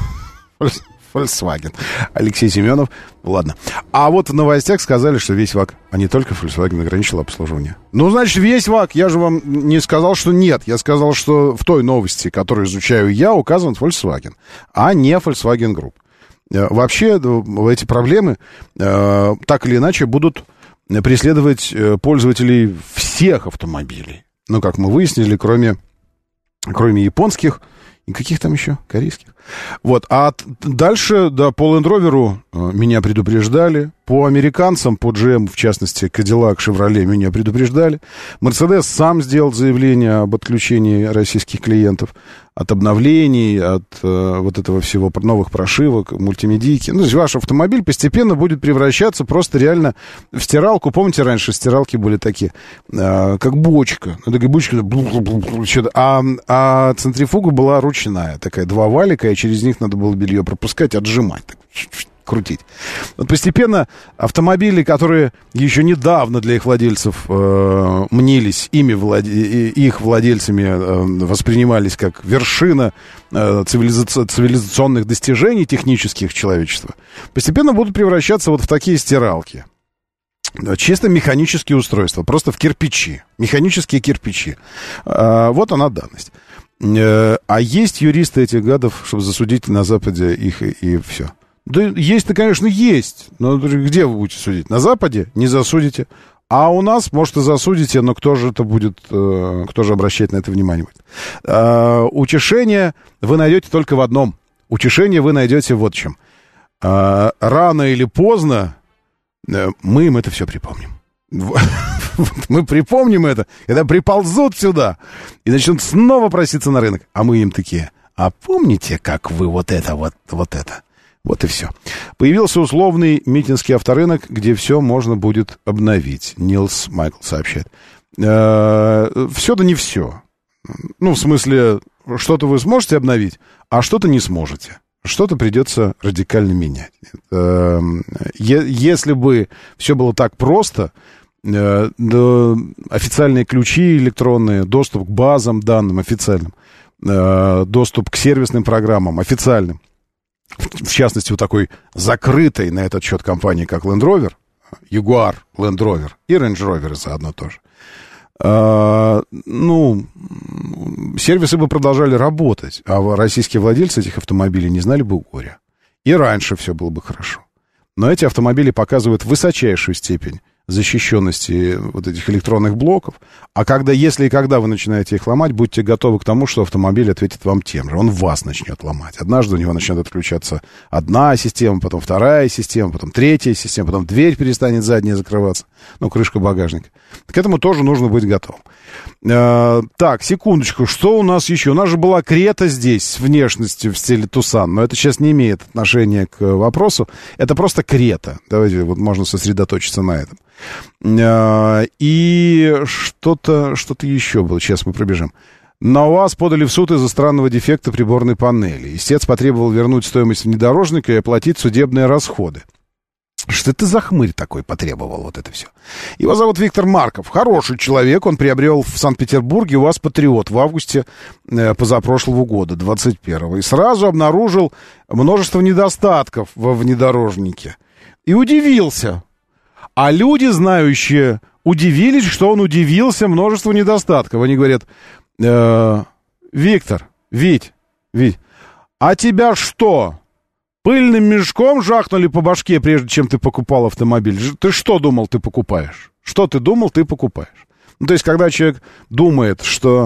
Volkswagen. Алексей Семенов. Ладно. А вот в новостях сказали, что весь ВАК, а не только Volkswagen, ограничил обслуживание. Ну, значит, весь ВАК. Я же вам не сказал, что нет. Я сказал, что в той новости, которую изучаю я, указан Volkswagen, а не Volkswagen Group. Вообще, эти проблемы э, так или иначе будут преследовать пользователей всех автомобилей. Ну, как мы выяснили, кроме, кроме японских и каких там еще? Корейских. Вот. А дальше, да, по Land Rover'у меня предупреждали. По американцам, по джи эм, в частности, Cadillac, Chevrolet, меня предупреждали. Mercedes сам сделал заявление об отключении российских клиентов от обновлений, от э, вот этого всего, новых прошивок, мультимедийки. Ну, то есть ваш автомобиль постепенно будет превращаться просто реально в стиралку. Помните, раньше стиралки были такие, э, как бочка. Ну, такая бочка, а, а центрифуга была ручная, такая, два валика, и через них надо было белье пропускать, отжимать, так, крутить. Вот постепенно автомобили, которые еще недавно для их владельцев э, мнились, ими владе... их владельцами э, воспринимались как вершина э, цивилизаци... цивилизационных достижений технических человечества, постепенно будут превращаться вот в такие стиралки. Чисто механические устройства, просто в кирпичи, механические кирпичи. Э, вот она данность. А есть юристы этих гадов, чтобы засудить на Западе их и, и все? Да есть-то, конечно, есть. Но где вы будете судить? На Западе не засудите. А у нас, может, и засудите, но кто же это будет, кто же обращать на это внимание будет? Утешение вы найдете только в одном. Утешение вы найдете вот в чем. Рано или поздно мы им это все припомним. Мы припомним это, когда приползут сюда и начнут снова проситься на рынок. А мы им такие: а помните, как вы вот это, вот, вот это? Вот и все. Появился условный митинский авторынок, где все можно будет обновить. Нилс Майкл сообщает. Все да не все. Ну, в смысле, что-то вы сможете обновить, а что-то не сможете. Что-то придется радикально менять. Если бы все было так просто, официальные ключи электронные, доступ к базам данным официальным, доступ к сервисным программам официальным, в частности, у такой закрытой на этот счет компании, как Land Rover, Jaguar, Land Rover и Range Rover заодно тоже, ну, сервисы бы продолжали работать, а российские владельцы этих автомобилей не знали бы горя. И раньше все было бы хорошо. Но эти автомобили показывают высочайшую степень защищенности вот этих электронных блоков. А когда, если и когда вы начинаете их ломать, будьте готовы к тому, что автомобиль ответит вам тем же. Он вас начнет ломать. Однажды у него начнет отключаться одна система, потом вторая система, потом третья система, потом дверь перестанет задняя закрываться. Ну, крышка багажника. К этому тоже нужно быть готовым. Э, так, секундочку. Что у нас еще? У нас же была Крета здесь с внешностью в стиле Тусан, но это сейчас не имеет отношения к вопросу. Это просто Крета. Давайте, вот можно сосредоточиться на этом. И что-то, что-то еще было. Сейчас мы пробежим. На УАЗ подали в суд из-за странного дефекта приборной панели. Истец потребовал вернуть стоимость внедорожника и оплатить судебные расходы. Что это за хмырь такой потребовал вот это все? Его зовут Виктор Марков. Хороший человек. Он приобрел в Санкт-Петербурге УАЗ Патриот в августе э, позапрошлого года, двадцать первого. И сразу обнаружил множество недостатков во внедорожнике. И удивился. А люди, знающие, удивились, что он удивился множеству недостатков. Они говорят: э, Виктор, Вить, Вить, а тебя что, пыльным мешком жахнули по башке, прежде чем ты покупал автомобиль? Ты что думал, ты покупаешь? Что ты думал, ты покупаешь? Ну, то есть, когда человек думает, что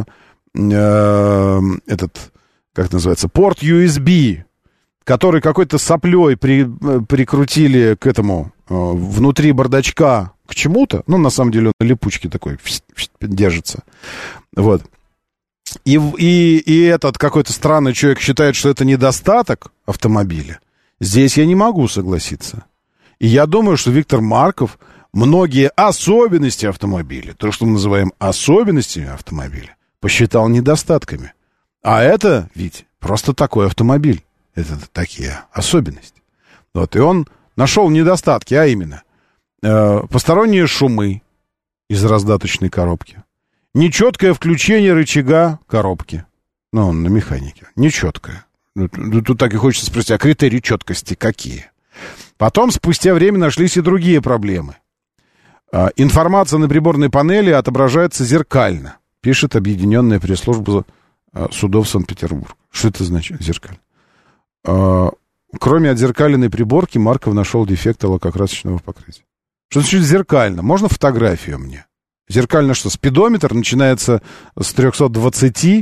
э, этот, как это называется, порт ю эс би, который какой-то соплей при, прикрутили к этому, э, внутри бардачка к чему-то, ну, на самом деле он на липучке такой держится, вот. И, и, и этот какой-то странный человек считает, что это недостаток автомобиля. Здесь я не могу согласиться. И я думаю, что Виктор Марков многие особенности автомобиля, то, что мы называем особенностями автомобиля, посчитал недостатками. А это, ведь, просто такой автомобиль. Это такие особенности. Вот, и он нашел недостатки, а именно э, посторонние шумы из раздаточной коробки, нечеткое включение рычага коробки, ну, он на механике, нечеткое. Тут так и хочется спросить, а критерии четкости какие? Потом, спустя время, нашлись и другие проблемы. Э, информация на приборной панели отображается зеркально, пишет Объединенная пресс-служба э, судов Санкт-Петербурга. Что это значит, зеркально? Кроме отзеркаленной приборки, Марков нашел дефекты лакокрасочного покрытия. Что значит зеркально? Можно фотографию мне? Зеркально что? Спидометр начинается с триста двадцать и,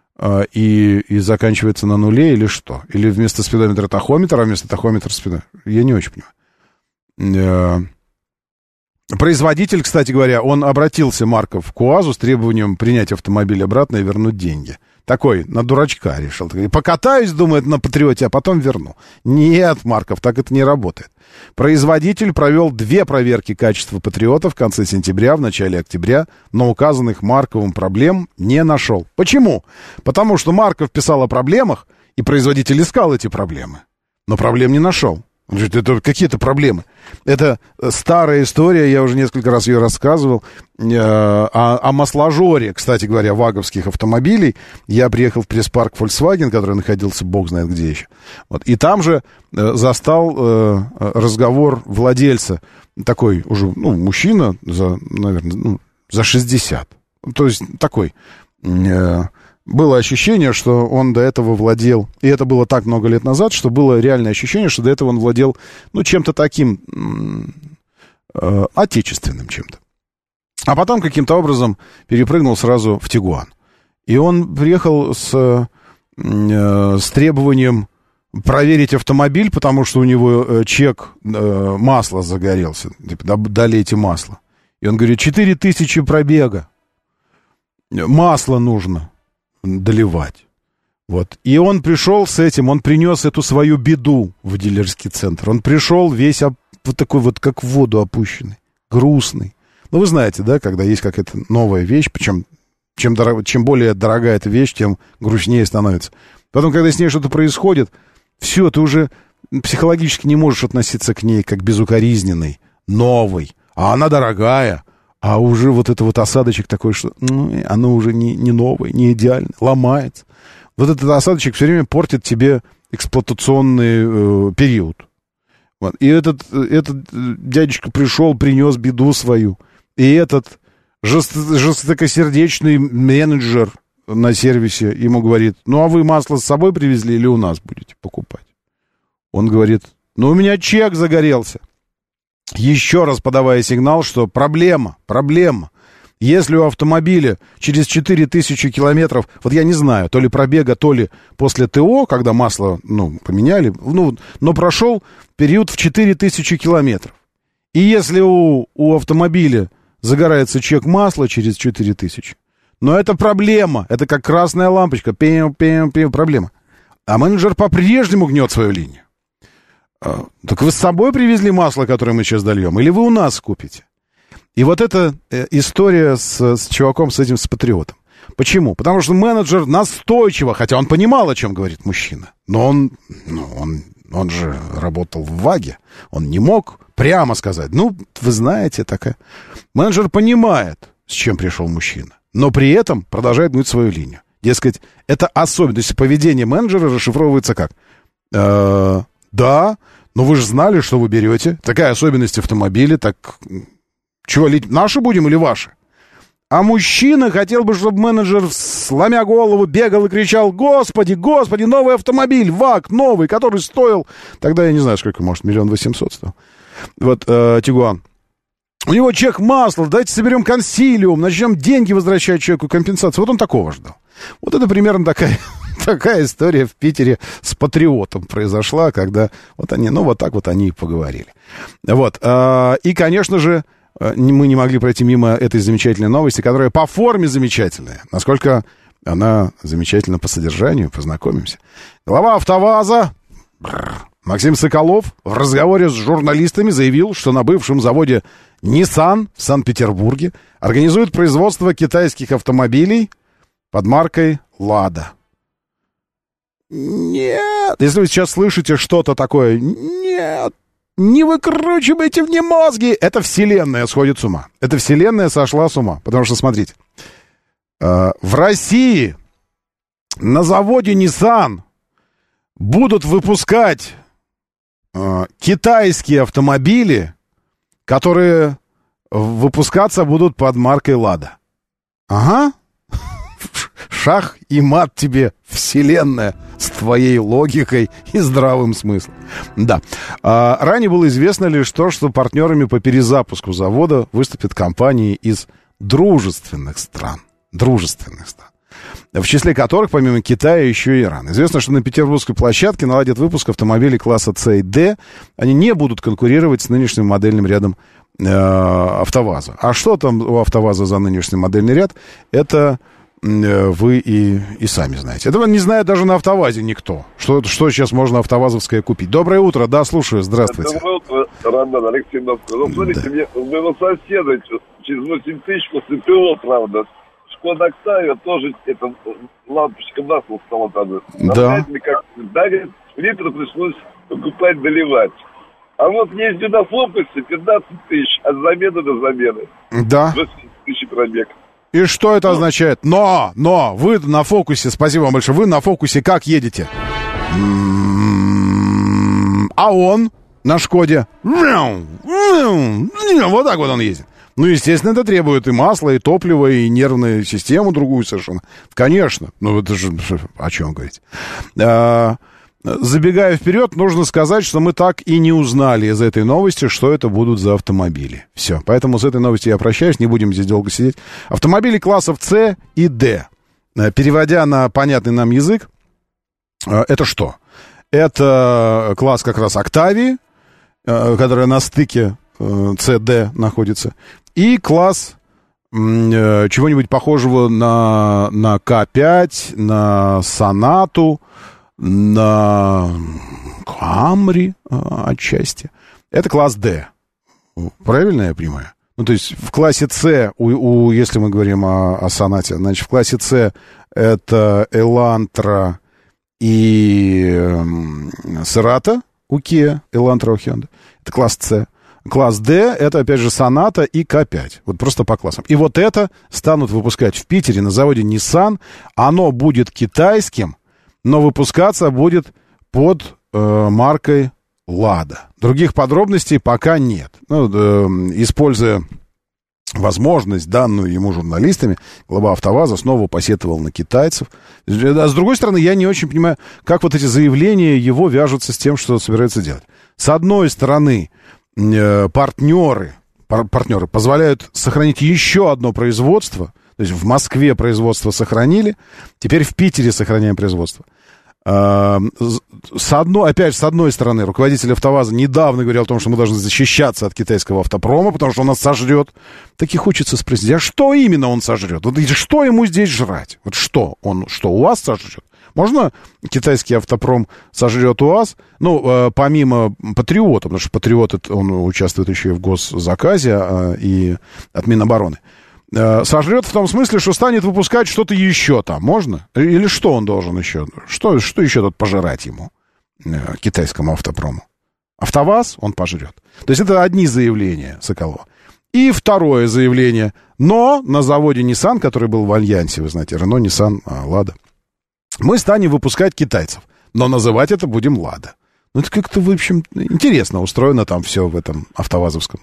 и заканчивается на нуле или что? Или вместо спидометра тахометр, а вместо тахометра спидометр? Я не очень понимаю. Производитель, кстати говоря, он обратился, Марков, к УАЗу с требованием принять автомобиль обратно и вернуть деньги. Такой, на дурачка решил. Покатаюсь, думает, на Патриоте, а потом верну. Нет, Марков, так это не работает. Производитель провел две проверки качества Патриота в конце сентября, в начале октября, но указанных Марковым проблем не нашел. Почему? Потому что Марков писал о проблемах, и производитель искал эти проблемы, но проблем не нашел. Он говорит, это какие-то проблемы. Это старая история, я уже несколько раз ее рассказывал, э, о, о масложоре, кстати говоря, ваговских автомобилей. Я приехал в пресс-парк Volkswagen, который находился бог знает где еще. Вот. И там же э, застал э, разговор владельца, такой уже, ну, мужчина, за, наверное, ну, за шестьдесят. То есть такой... Э, было ощущение, что он до этого владел, и это было так много лет назад, что было реальное ощущение, что до этого он владел, ну, чем-то таким э, отечественным чем-то. А потом каким-то образом перепрыгнул сразу в Тигуан. И он приехал с, э, с требованием проверить автомобиль, потому что у него чек э, масла загорелся. Типа, долейте масло. И он говорит, четыре тысячи пробега. Масло нужно доливать. Вот. И он пришел с этим, он принес эту свою беду в дилерский центр. Он пришел весь оп- вот такой вот, как в воду опущенный, грустный. Ну, вы знаете, да, когда есть какая-то новая вещь, причем чем, дорог, чем более дорогая эта вещь, тем грустнее становится. Потом, когда с ней что-то происходит, все, ты уже психологически не можешь относиться к ней как безукоризненной, новой. А она дорогая, а уже вот это вот осадочек такой, что ну, оно уже не, не новое, не идеально, ломается. Вот этот осадочек все время портит тебе эксплуатационный э, период. Вот. И этот, этот дядечка пришел, принес беду свою. И этот жест, жестокосердечный менеджер на сервисе ему говорит, ну, а вы масло с собой привезли или у нас будете покупать? Он говорит, ну, у меня чек загорелся. Еще раз подавая сигнал, что проблема, проблема. Если у автомобиля через четыре тысячи километров, вот я не знаю, то ли пробега, то ли после ТО, когда масло, ну, поменяли, ну, но прошел период в четыре тысячи километров. И если у, у автомобиля загорается чек масла через четыре тысячи, но это проблема, это как красная лампочка, пим, пим, пим, проблема. А менеджер по-прежнему гнет свою линию. А, так вы с собой привезли масло, которое мы сейчас дольем, или вы у нас купите? И вот эта э, история с, с чуваком, с этим, с патриотом. Почему? Потому что менеджер настойчиво, хотя он понимал, о чем говорит мужчина, но он, ну, он, он же работал в ВАГе, он не мог прямо сказать, ну, вы знаете, такая. Менеджер понимает, с чем пришел мужчина, но при этом продолжает гнуть свою линию. Дескать, это особенность поведения менеджера расшифровывается как? Э, да, но вы же знали, что вы берете. Такая особенность автомобиля, так... Чего, наши будем или ваши? А мужчина хотел бы, чтобы менеджер, сломя голову, бегал и кричал, господи, господи, новый автомобиль, ВАГ, новый, который стоил... Тогда я не знаю, сколько, может, миллион восемьсот стоил. Вот, э, Тигуан. У него чек масла, давайте соберем консилиум, начнем деньги возвращать человеку, компенсацию. Вот он такого ждал. Вот это примерно такая, такая история в Питере с патриотом произошла, когда вот они, ну вот так вот они и поговорили. Вот, э, и, конечно же, мы не могли пройти мимо этой замечательной новости, которая по форме замечательная. Насколько она замечательна по содержанию, познакомимся. Глава АвтоВАЗа Максим Соколов в разговоре с журналистами заявил, что на бывшем заводе Nissan в Санкт-Петербурге организуют производство китайских автомобилей под маркой «Лада». Нет, если вы сейчас слышите что-то такое, нет. Не выкручивайте мне мозги! Это вселенная сходит с ума. Эта вселенная сошла с ума. Потому что, смотрите, э, в России на заводе Nissan будут выпускать э, китайские автомобили, которые выпускаться будут под маркой «Лада». Ага. Шах и мат тебе, вселенная, с твоей логикой и здравым смыслом. Да. А, ранее было известно лишь то, что партнерами по перезапуску завода выступят компании из дружественных стран. Дружественных стран. В числе которых, помимо Китая, еще и Иран. Известно, что на петербургской площадке наладят выпуск автомобилей класса С и Д. Они не будут конкурировать с нынешним модельным рядом э, АвтоВАЗа. А что там у АвтоВАЗа за нынешний модельный ряд? Это... вы и, и сами знаете. Этого не знает даже на АвтоВАЗе никто. Что, что сейчас можно автовазовское купить. Доброе утро, да, слушаю, здравствуйте. Доброе утро, Роман Алексей Москва. Ну, смотрите, да. Мне, у моего соседа через восемь тысяч после ПО, правда, Шкода Октавия тоже эта лампочка масла стала там. Да. Как, да, литр пришлось покупать, доливать. А вот ездю на фокусе пятнадцать тысяч от замены до замены. Да. восемь тысяч пробег. И что это означает? Но, но, вы на фокусе, спасибо вам большое, вы на фокусе как едете? А он на Шкоде? Вот так вот он ездит. Ну, естественно, это требует и масла, и топлива, и нервную систему другую совершенно. Конечно. Ну, это же о чем говорить. А, забегая вперед, нужно сказать, что мы так и не узнали из этой новости, что это будут за автомобили. Все. Поэтому с этой новостью я прощаюсь, не будем здесь долго сидеть. Автомобили классов С и Д. Переводя на понятный нам язык, это что? Это класс как раз Октавии, которая на стыке С Д находится, и класс э, чего-нибудь похожего на, на К пять, на Сонату, на Камри э, отчасти. Это класс Д. Правильно я понимаю? Ну, то есть в классе С, у, у, если мы говорим о, о Сонате, значит, в классе С это Элантра и э, Серата у Kia, Элантра у Hyundai. Это класс С. Класс D — это, опять же, Соната и К пять. Вот просто по классам. И вот это станут выпускать в Питере на заводе Nissan. Оно будет китайским, но выпускаться будет под э, маркой Лада. Других подробностей пока нет. Ну, э, используя возможность, данную ему журналистами, глава АвтоВАЗа снова посетовал на китайцев. А с другой стороны, я не очень понимаю, как вот эти заявления его вяжутся с тем, что собирается делать. С одной стороны, партнеры, партнеры позволяют сохранить еще одно производство. То есть в Москве производство сохранили, теперь в Питере сохраняем производство. С одной, опять же, с одной стороны, руководитель АвтоВАЗа недавно говорил о том, что мы должны защищаться от китайского автопрома, потому что он нас сожрет. Так и хочется спросить, а что именно он сожрет? Вот что ему здесь жрать? Вот что? Он что, у вас сожрет? Можно китайский автопром сожрет УАЗ? Ну, э, помимо Патриота, потому что Патриот, он участвует еще и в госзаказе э, и от Минобороны. Э, сожрет в том смысле, что станет выпускать что-то еще там. Можно? Или что он должен еще? Что, что еще тут пожирать ему, э, китайскому автопрому? АвтоВАЗ он пожрет. То есть это одни заявления Соколова. И второе заявление. Но на заводе Nissan, который был в Альянсе, вы знаете, Renault, Nissan, Лада, мы станем выпускать китайцев, но называть это будем Лада. Ну, это как-то, в общем, интересно устроено там все в этом автовазовском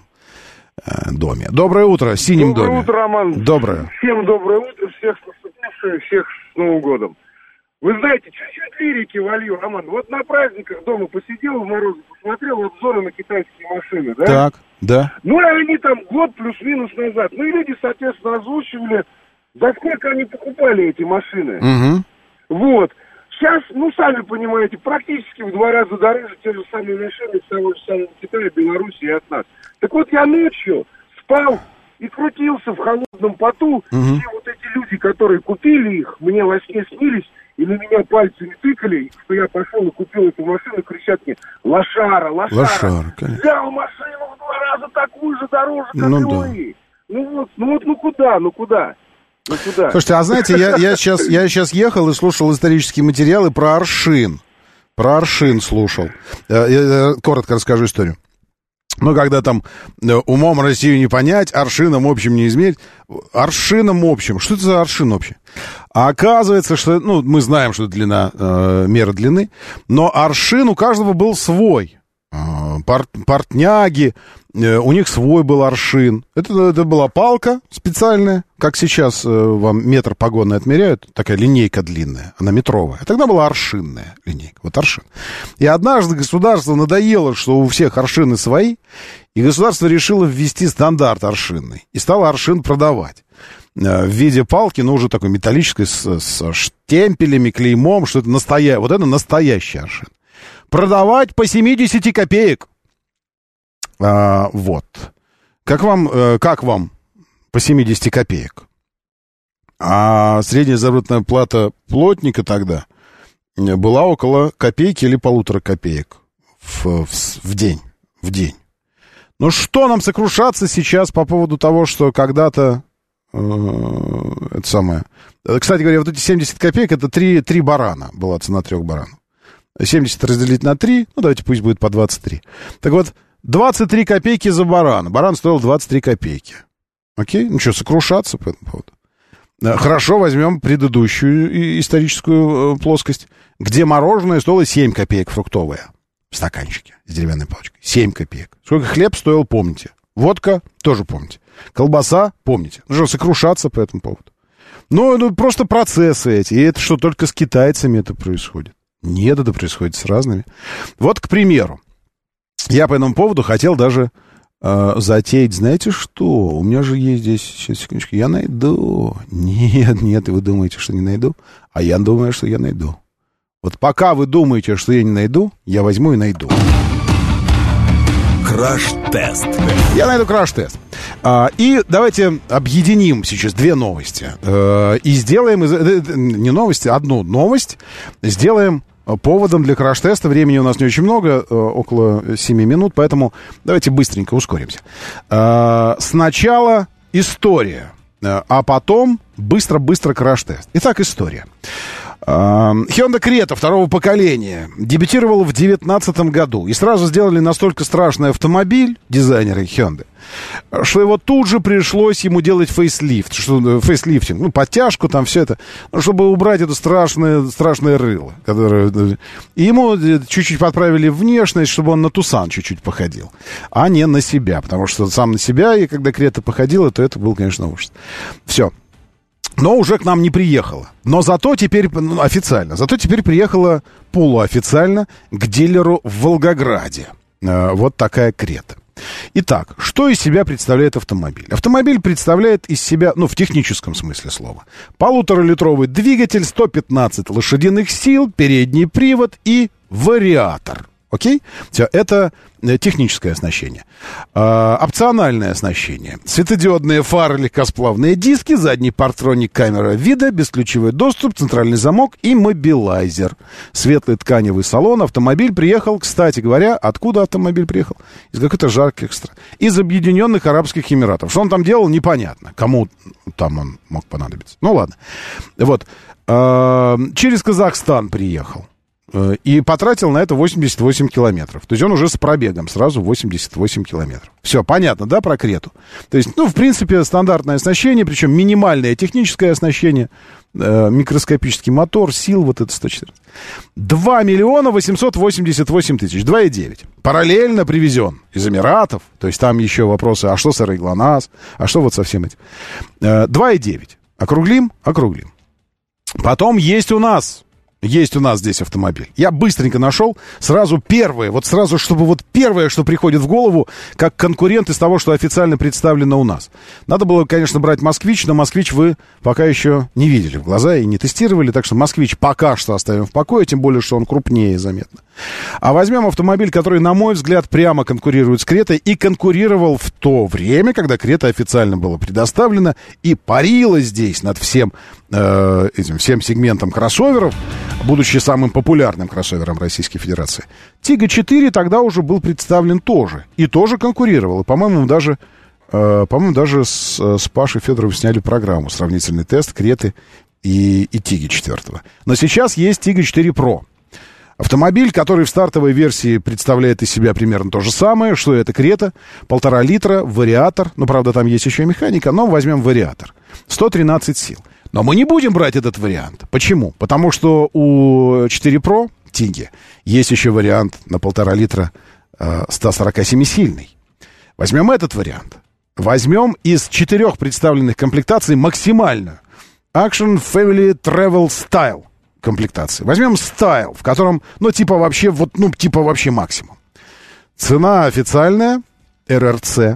э, доме. Доброе утро, в синем доброе доме. Доброе утро, Роман. Доброе. Всем доброе утро, всех с наступившим, всех с Новым годом. Вы знаете, чуть-чуть лирики волью, Роман. Вот на праздниках дома посидел в морозе, посмотрел обзоры на китайские машины, да? Так, да. Ну, и они там год плюс-минус назад. Ну, и люди, соответственно, озвучивали, за сколько они покупали эти машины. Угу. Вот. Сейчас, ну, сами понимаете, практически в два раза дороже те же самые машины с того же самого Китая, Беларуси и от нас. Так вот, я ночью спал и крутился в холодном поту. Угу. И вот эти люди, которые купили их, мне во сне снились, и на меня пальцами тыкали, что я пошел и купил эту машину, кричат мне: лошара, лошара. Лошара, конечно. Взял машину в два раза такую же дороже, как ну, и да. вы. Ну вот, ну вот, ну куда, ну куда? Ну, куда? Слушайте, а знаете, я, я, сейчас, я сейчас ехал и слушал исторические материалы про Аршин. Про Аршин слушал. Я, я коротко расскажу историю. Ну, когда там умом Россию не понять, аршином общим не измерить. Аршином общим. Что это за аршин общий? А оказывается, что, ну, мы знаем, что это длина, э, мера длины, но аршин у каждого был свой. Пар, портняги, э, у них свой был аршин. Это, это была палка специальная, как сейчас э, вам метр погонный отмеряют, такая линейка длинная, она метровая. А тогда была аршинная линейка, вот аршин. И однажды государство надоело, что у всех аршины свои, и государство решило ввести стандарт аршинный, и стало аршин продавать э, в виде палки, но уже такой металлической, с, с штемпелями, клеймом, что это настоящий, вот это настоящий аршин. Продавать по семьдесят копеек. А, вот. Как вам, э, как вам по семьдесят копеек? А средняя заработная плата плотника тогда была около копейки или полутора копеек в, в, в день. В день. Ну что нам сокрушаться сейчас по поводу того, что когда-то э, это самое... Кстати говоря, вот эти семьдесят копеек, это три, три барана, была цена трех баранов. семьдесят разделить на три, ну, давайте пусть будет по двадцать три. Так вот, двадцать три копейки за барана. Баран стоил двадцать три копейки. Окей? Ну что, сокрушаться по этому поводу? Хорошо, возьмем предыдущую историческую плоскость, где мороженое стоило семь копеек фруктовое в стаканчике с деревянной палочкой. семь копеек. Сколько хлеб стоил, помните. Водка тоже помните. Колбаса, помните, нужно сокрушаться по этому поводу. Ну, ну, просто процессы эти. И это что, только с китайцами это происходит? Нет, это происходит с разными. Вот, к примеру, я по этому поводу хотел даже э, затеять, знаете что? У меня же есть здесь, сейчас, секундочку, я найду. Нет, нет, вы думаете, что не найду, а я думаю, что я найду. Вот пока вы думаете, что я не найду, я возьму и найду. Краш-тест. Я найду краш-тест. А, и давайте объединим сейчас две новости. А, и сделаем, из, не новости, одну новость сделаем поводом для краш-теста. Времени у нас не очень много, около семи минут, поэтому давайте быстренько ускоримся. А, сначала история, а потом быстро-быстро краш-тест. Итак, история. Hyundai Creta второго поколения дебютировала в девятнадцатом году. И сразу сделали настолько страшный автомобиль, дизайнеры Hyundai, что его тут же пришлось ему делать фейслифт, что, фейслифтинг, ну, подтяжку, там все это, чтобы убрать это страшное, страшное рыло. Которое... И ему чуть-чуть подправили внешность, чтобы он на Тусан чуть-чуть походил, а не на себя. Потому что сам на себя, и когда Крета походила, то это был, конечно, ужас. Все. Но уже к нам не приехала. Но зато теперь, ну, официально, зато теперь приехала полуофициально к дилеру в Волгограде. Э, вот такая Крета. Итак, что из себя представляет автомобиль? Автомобиль представляет из себя, ну, в техническом смысле слова, полуторалитровый двигатель, сто пятнадцать лошадиных сил, передний привод и вариатор. Окей? Все, это техническое оснащение. А, опциональное оснащение. Светодиодные фары, легкосплавные диски, задний партроник, камера вида, бесключевой доступ, центральный замок и мобилайзер. Светлый тканевый салон. Автомобиль приехал, кстати говоря, откуда автомобиль приехал? Из каких-то жарких стран. Из Объединенных Арабских Эмиратов. Что он там делал, непонятно. Кому там он мог понадобиться. Ну, ладно. Вот. А, через Казахстан приехал. И потратил на это восемьдесят восемь километров. То есть он уже с пробегом сразу восемьдесят восемь километров. Все, понятно, да, про Крету? То есть, ну, в принципе, стандартное оснащение, причем минимальное техническое оснащение, э, микроскопический мотор, сил, вот это сто четырнадцать. два миллиона восемьсот восемьдесят восемь тысяч, два и девять. Параллельно привезен из Эмиратов, то есть там еще вопросы, а что с ГЛОНАСС, а что вот со всем этим. Э, два и девять. Округлим? Округлим. Потом есть у нас... Есть у нас здесь автомобиль. Я быстренько нашел сразу первое, вот сразу, чтобы вот первое, что приходит в голову, как конкурент из того, что официально представлено у нас. Надо было, конечно, брать «Москвич», но «Москвич» вы пока еще не видели в глаза и не тестировали, так что «Москвич» пока что оставим в покое, тем более, что он крупнее заметно. А возьмем автомобиль, который, на мой взгляд, прямо конкурирует с Кретой и конкурировал в то время, когда Крета официально была предоставлена и парила здесь над всем э, этим всем сегментом кроссоверов, будучи самым популярным кроссовером Российской Федерации. Тига четыре тогда уже был представлен тоже. И тоже конкурировал. И, по-моему, даже, э, по-моему, даже с, с Пашей Федоровым сняли программу. Сравнительный тест Креты и, и Тиги четыре. Но сейчас есть Тига четыре Про. Автомобиль, который в стартовой версии представляет из себя примерно то же самое, что это Крета. Полтора литра, вариатор. Ну, правда, там есть еще и механика, но возьмем вариатор. сто тринадцать сил. Но мы не будем брать этот вариант. Почему? Потому что у четыре Про, Тиги, есть еще вариант на полтора литра э, сто сорок семь сильный. Возьмем этот вариант. Возьмем из четырех представленных комплектаций максимальную. Action Family Travel Style комплектации. Возьмем Style, в котором, ну, типа вообще, вот, ну, типа вообще максимум. Цена официальная, эр эр цэ,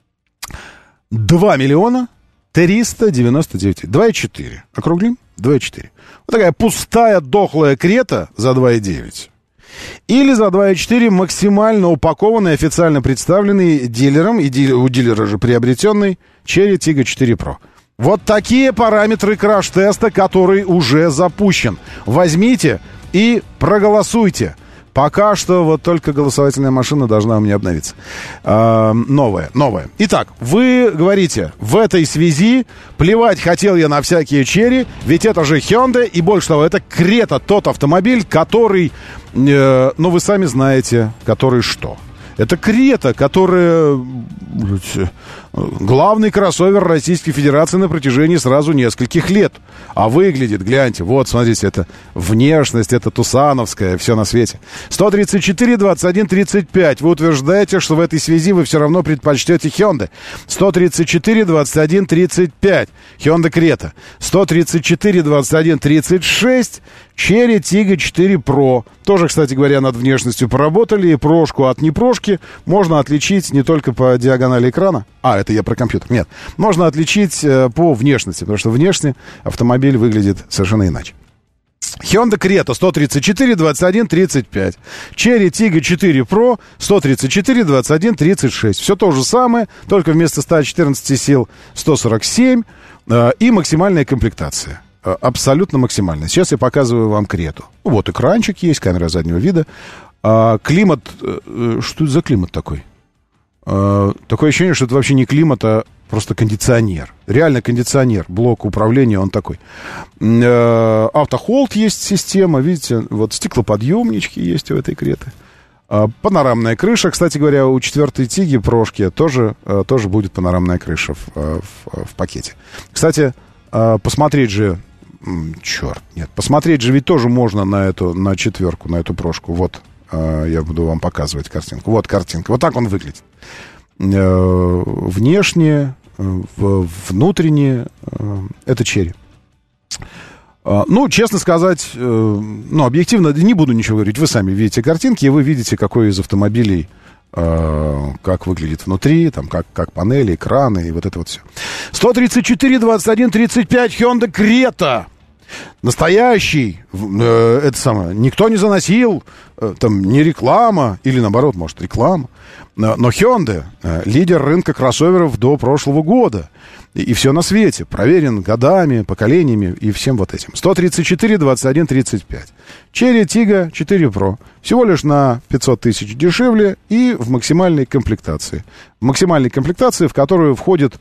два миллиона триста девяносто девять. два и четыре. Округлим? два и четыре. Вот такая пустая, дохлая Крета за два и девять. Или за два и четыре максимально упакованный, официально представленный дилером, и дилер, у дилера же приобретенный Chery Tiggo четыре Pro. Вот такие параметры краш-теста, который уже запущен. Возьмите и проголосуйте. Пока что вот только голосовательная машина должна у меня обновиться. А, новая, новая. Итак, вы говорите, в этой связи плевать хотел я на всякие Chery, ведь это же Hyundai, и больше того, это Крета, тот автомобиль, который, э, ну вы сами знаете, который что? Это Крета, которая, Главный кроссовер Российской Федерации на протяжении сразу нескольких лет. А выглядит, гляньте, вот, смотрите, это внешность, это тусановская, все на свете. сто тридцать четыре двадцать один тридцать пять. Вы утверждаете, что в этой связи вы все равно предпочтете Hyundai. сто тридцать четыре двадцать один тридцать пять. Hyundai Creta. сто тридцать четыре двадцать один тридцать шесть. Cherry Tiggo четыре Pro. Тоже, кстати говоря, над внешностью поработали. И прошку от непрошки можно отличить не только по диагонали экрана. А, это я про компьютер. Нет. Можно отличить э, по внешности, потому что внешне автомобиль выглядит совершенно иначе. Hyundai Creta сто тридцать четыре двадцать один тридцать пять. Cherry Tiggo четыре Pro сто тридцать четыре двадцать один тридцать шесть. Все то же самое, только вместо ста четырнадцати сил сто сорок семь. Э, и максимальная комплектация. Абсолютно максимально. Сейчас я показываю вам Крету. Вот экранчик есть, камера заднего вида. А, климат... Что это за климат такой? А, такое ощущение, что это вообще не климат, а просто кондиционер. Реально кондиционер. Блок управления, он такой. А, автохолд есть система. Видите, вот стеклоподъемнички есть у этой Креты. А, панорамная крыша. Кстати говоря, у четвертой Тиги прошки тоже, тоже будет панорамная крыша в, в, в пакете. Кстати, посмотреть же... Черт, нет. Посмотреть же ведь тоже можно на эту, на четверку, на эту прошку. Вот, э, я буду вам показывать картинку. Вот картинка. Вот так он выглядит. Э, внешне, э, внутренне, э, это Cherry. Э, ну, честно сказать, э, ну, объективно, не буду ничего говорить. Вы сами видите картинки, и вы видите, какой из автомобилей, э, как выглядит внутри, там, как, как панели, экраны и вот это вот все. сто тридцать четыре двадцать один тридцать пять. Hyundai Creta. Настоящий, э, это самое, никто не заносил, э, там, не реклама, или наоборот, может, реклама, но, но Hyundai, э, лидер рынка кроссоверов до прошлого года, и, и все на свете, проверен годами, поколениями и всем вот этим. сто тридцать четыре двадцать один тридцать пять. Cherry Tiggo четыре Pro, всего лишь на пятьсот тысяч дешевле и в максимальной комплектации. В максимальной комплектации, в которую входит...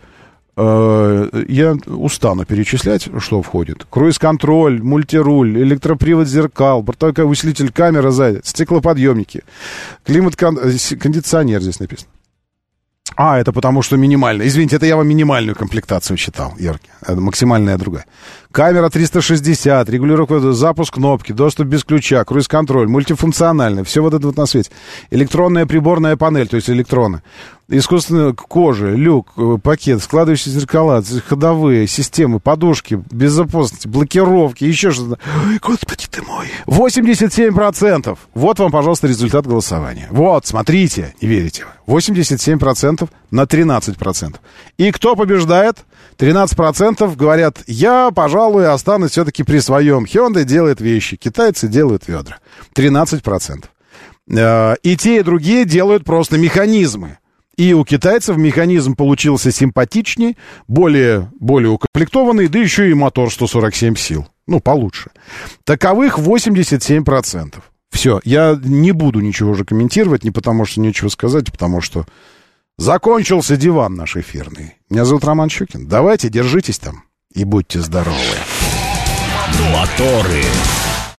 Я устану перечислять, что входит. Круиз-контроль, мультируль, электропривод зеркал, бортовой усилитель камеры сзади, стеклоподъемники, климат-кондиционер здесь написано. А, это потому что минимальная. Извините, это я вам минимальную комплектацию считал, Яркий. Это максимальная другая. Камера триста шестьдесят, регулировка, запуск кнопки, доступ без ключа, круиз-контроль, мультифункциональный, все вот это вот на свете. Электронная приборная панель, то есть электроны. Искусственная кожа, люк, пакет, складывающиеся зеркала, ходовые, системы, подушки, безопасности, блокировки, еще что-то. Ой, господи ты мой. восемьдесят семь процентов. Вот вам, пожалуйста, результат голосования. Вот, смотрите, не верите вы. восемьдесят семь процентов на тринадцать процентов. И кто побеждает? тринадцать процентов говорят, я, пожалуй, останусь все-таки при своем. Hyundai делает вещи, китайцы делают ведра. тринадцать процентов. И те, и другие делают просто механизмы. И у китайцев механизм получился симпатичнее, более, более укомплектованный, да еще и мотор сто сорок семь сил. Ну, получше. Таковых восемьдесят семь процентов. Все, я не буду ничего уже комментировать, не потому что нечего сказать, потому что закончился диван наш эфирный. Меня зовут Роман Щукин. Давайте, держитесь там и будьте здоровы. Моторы.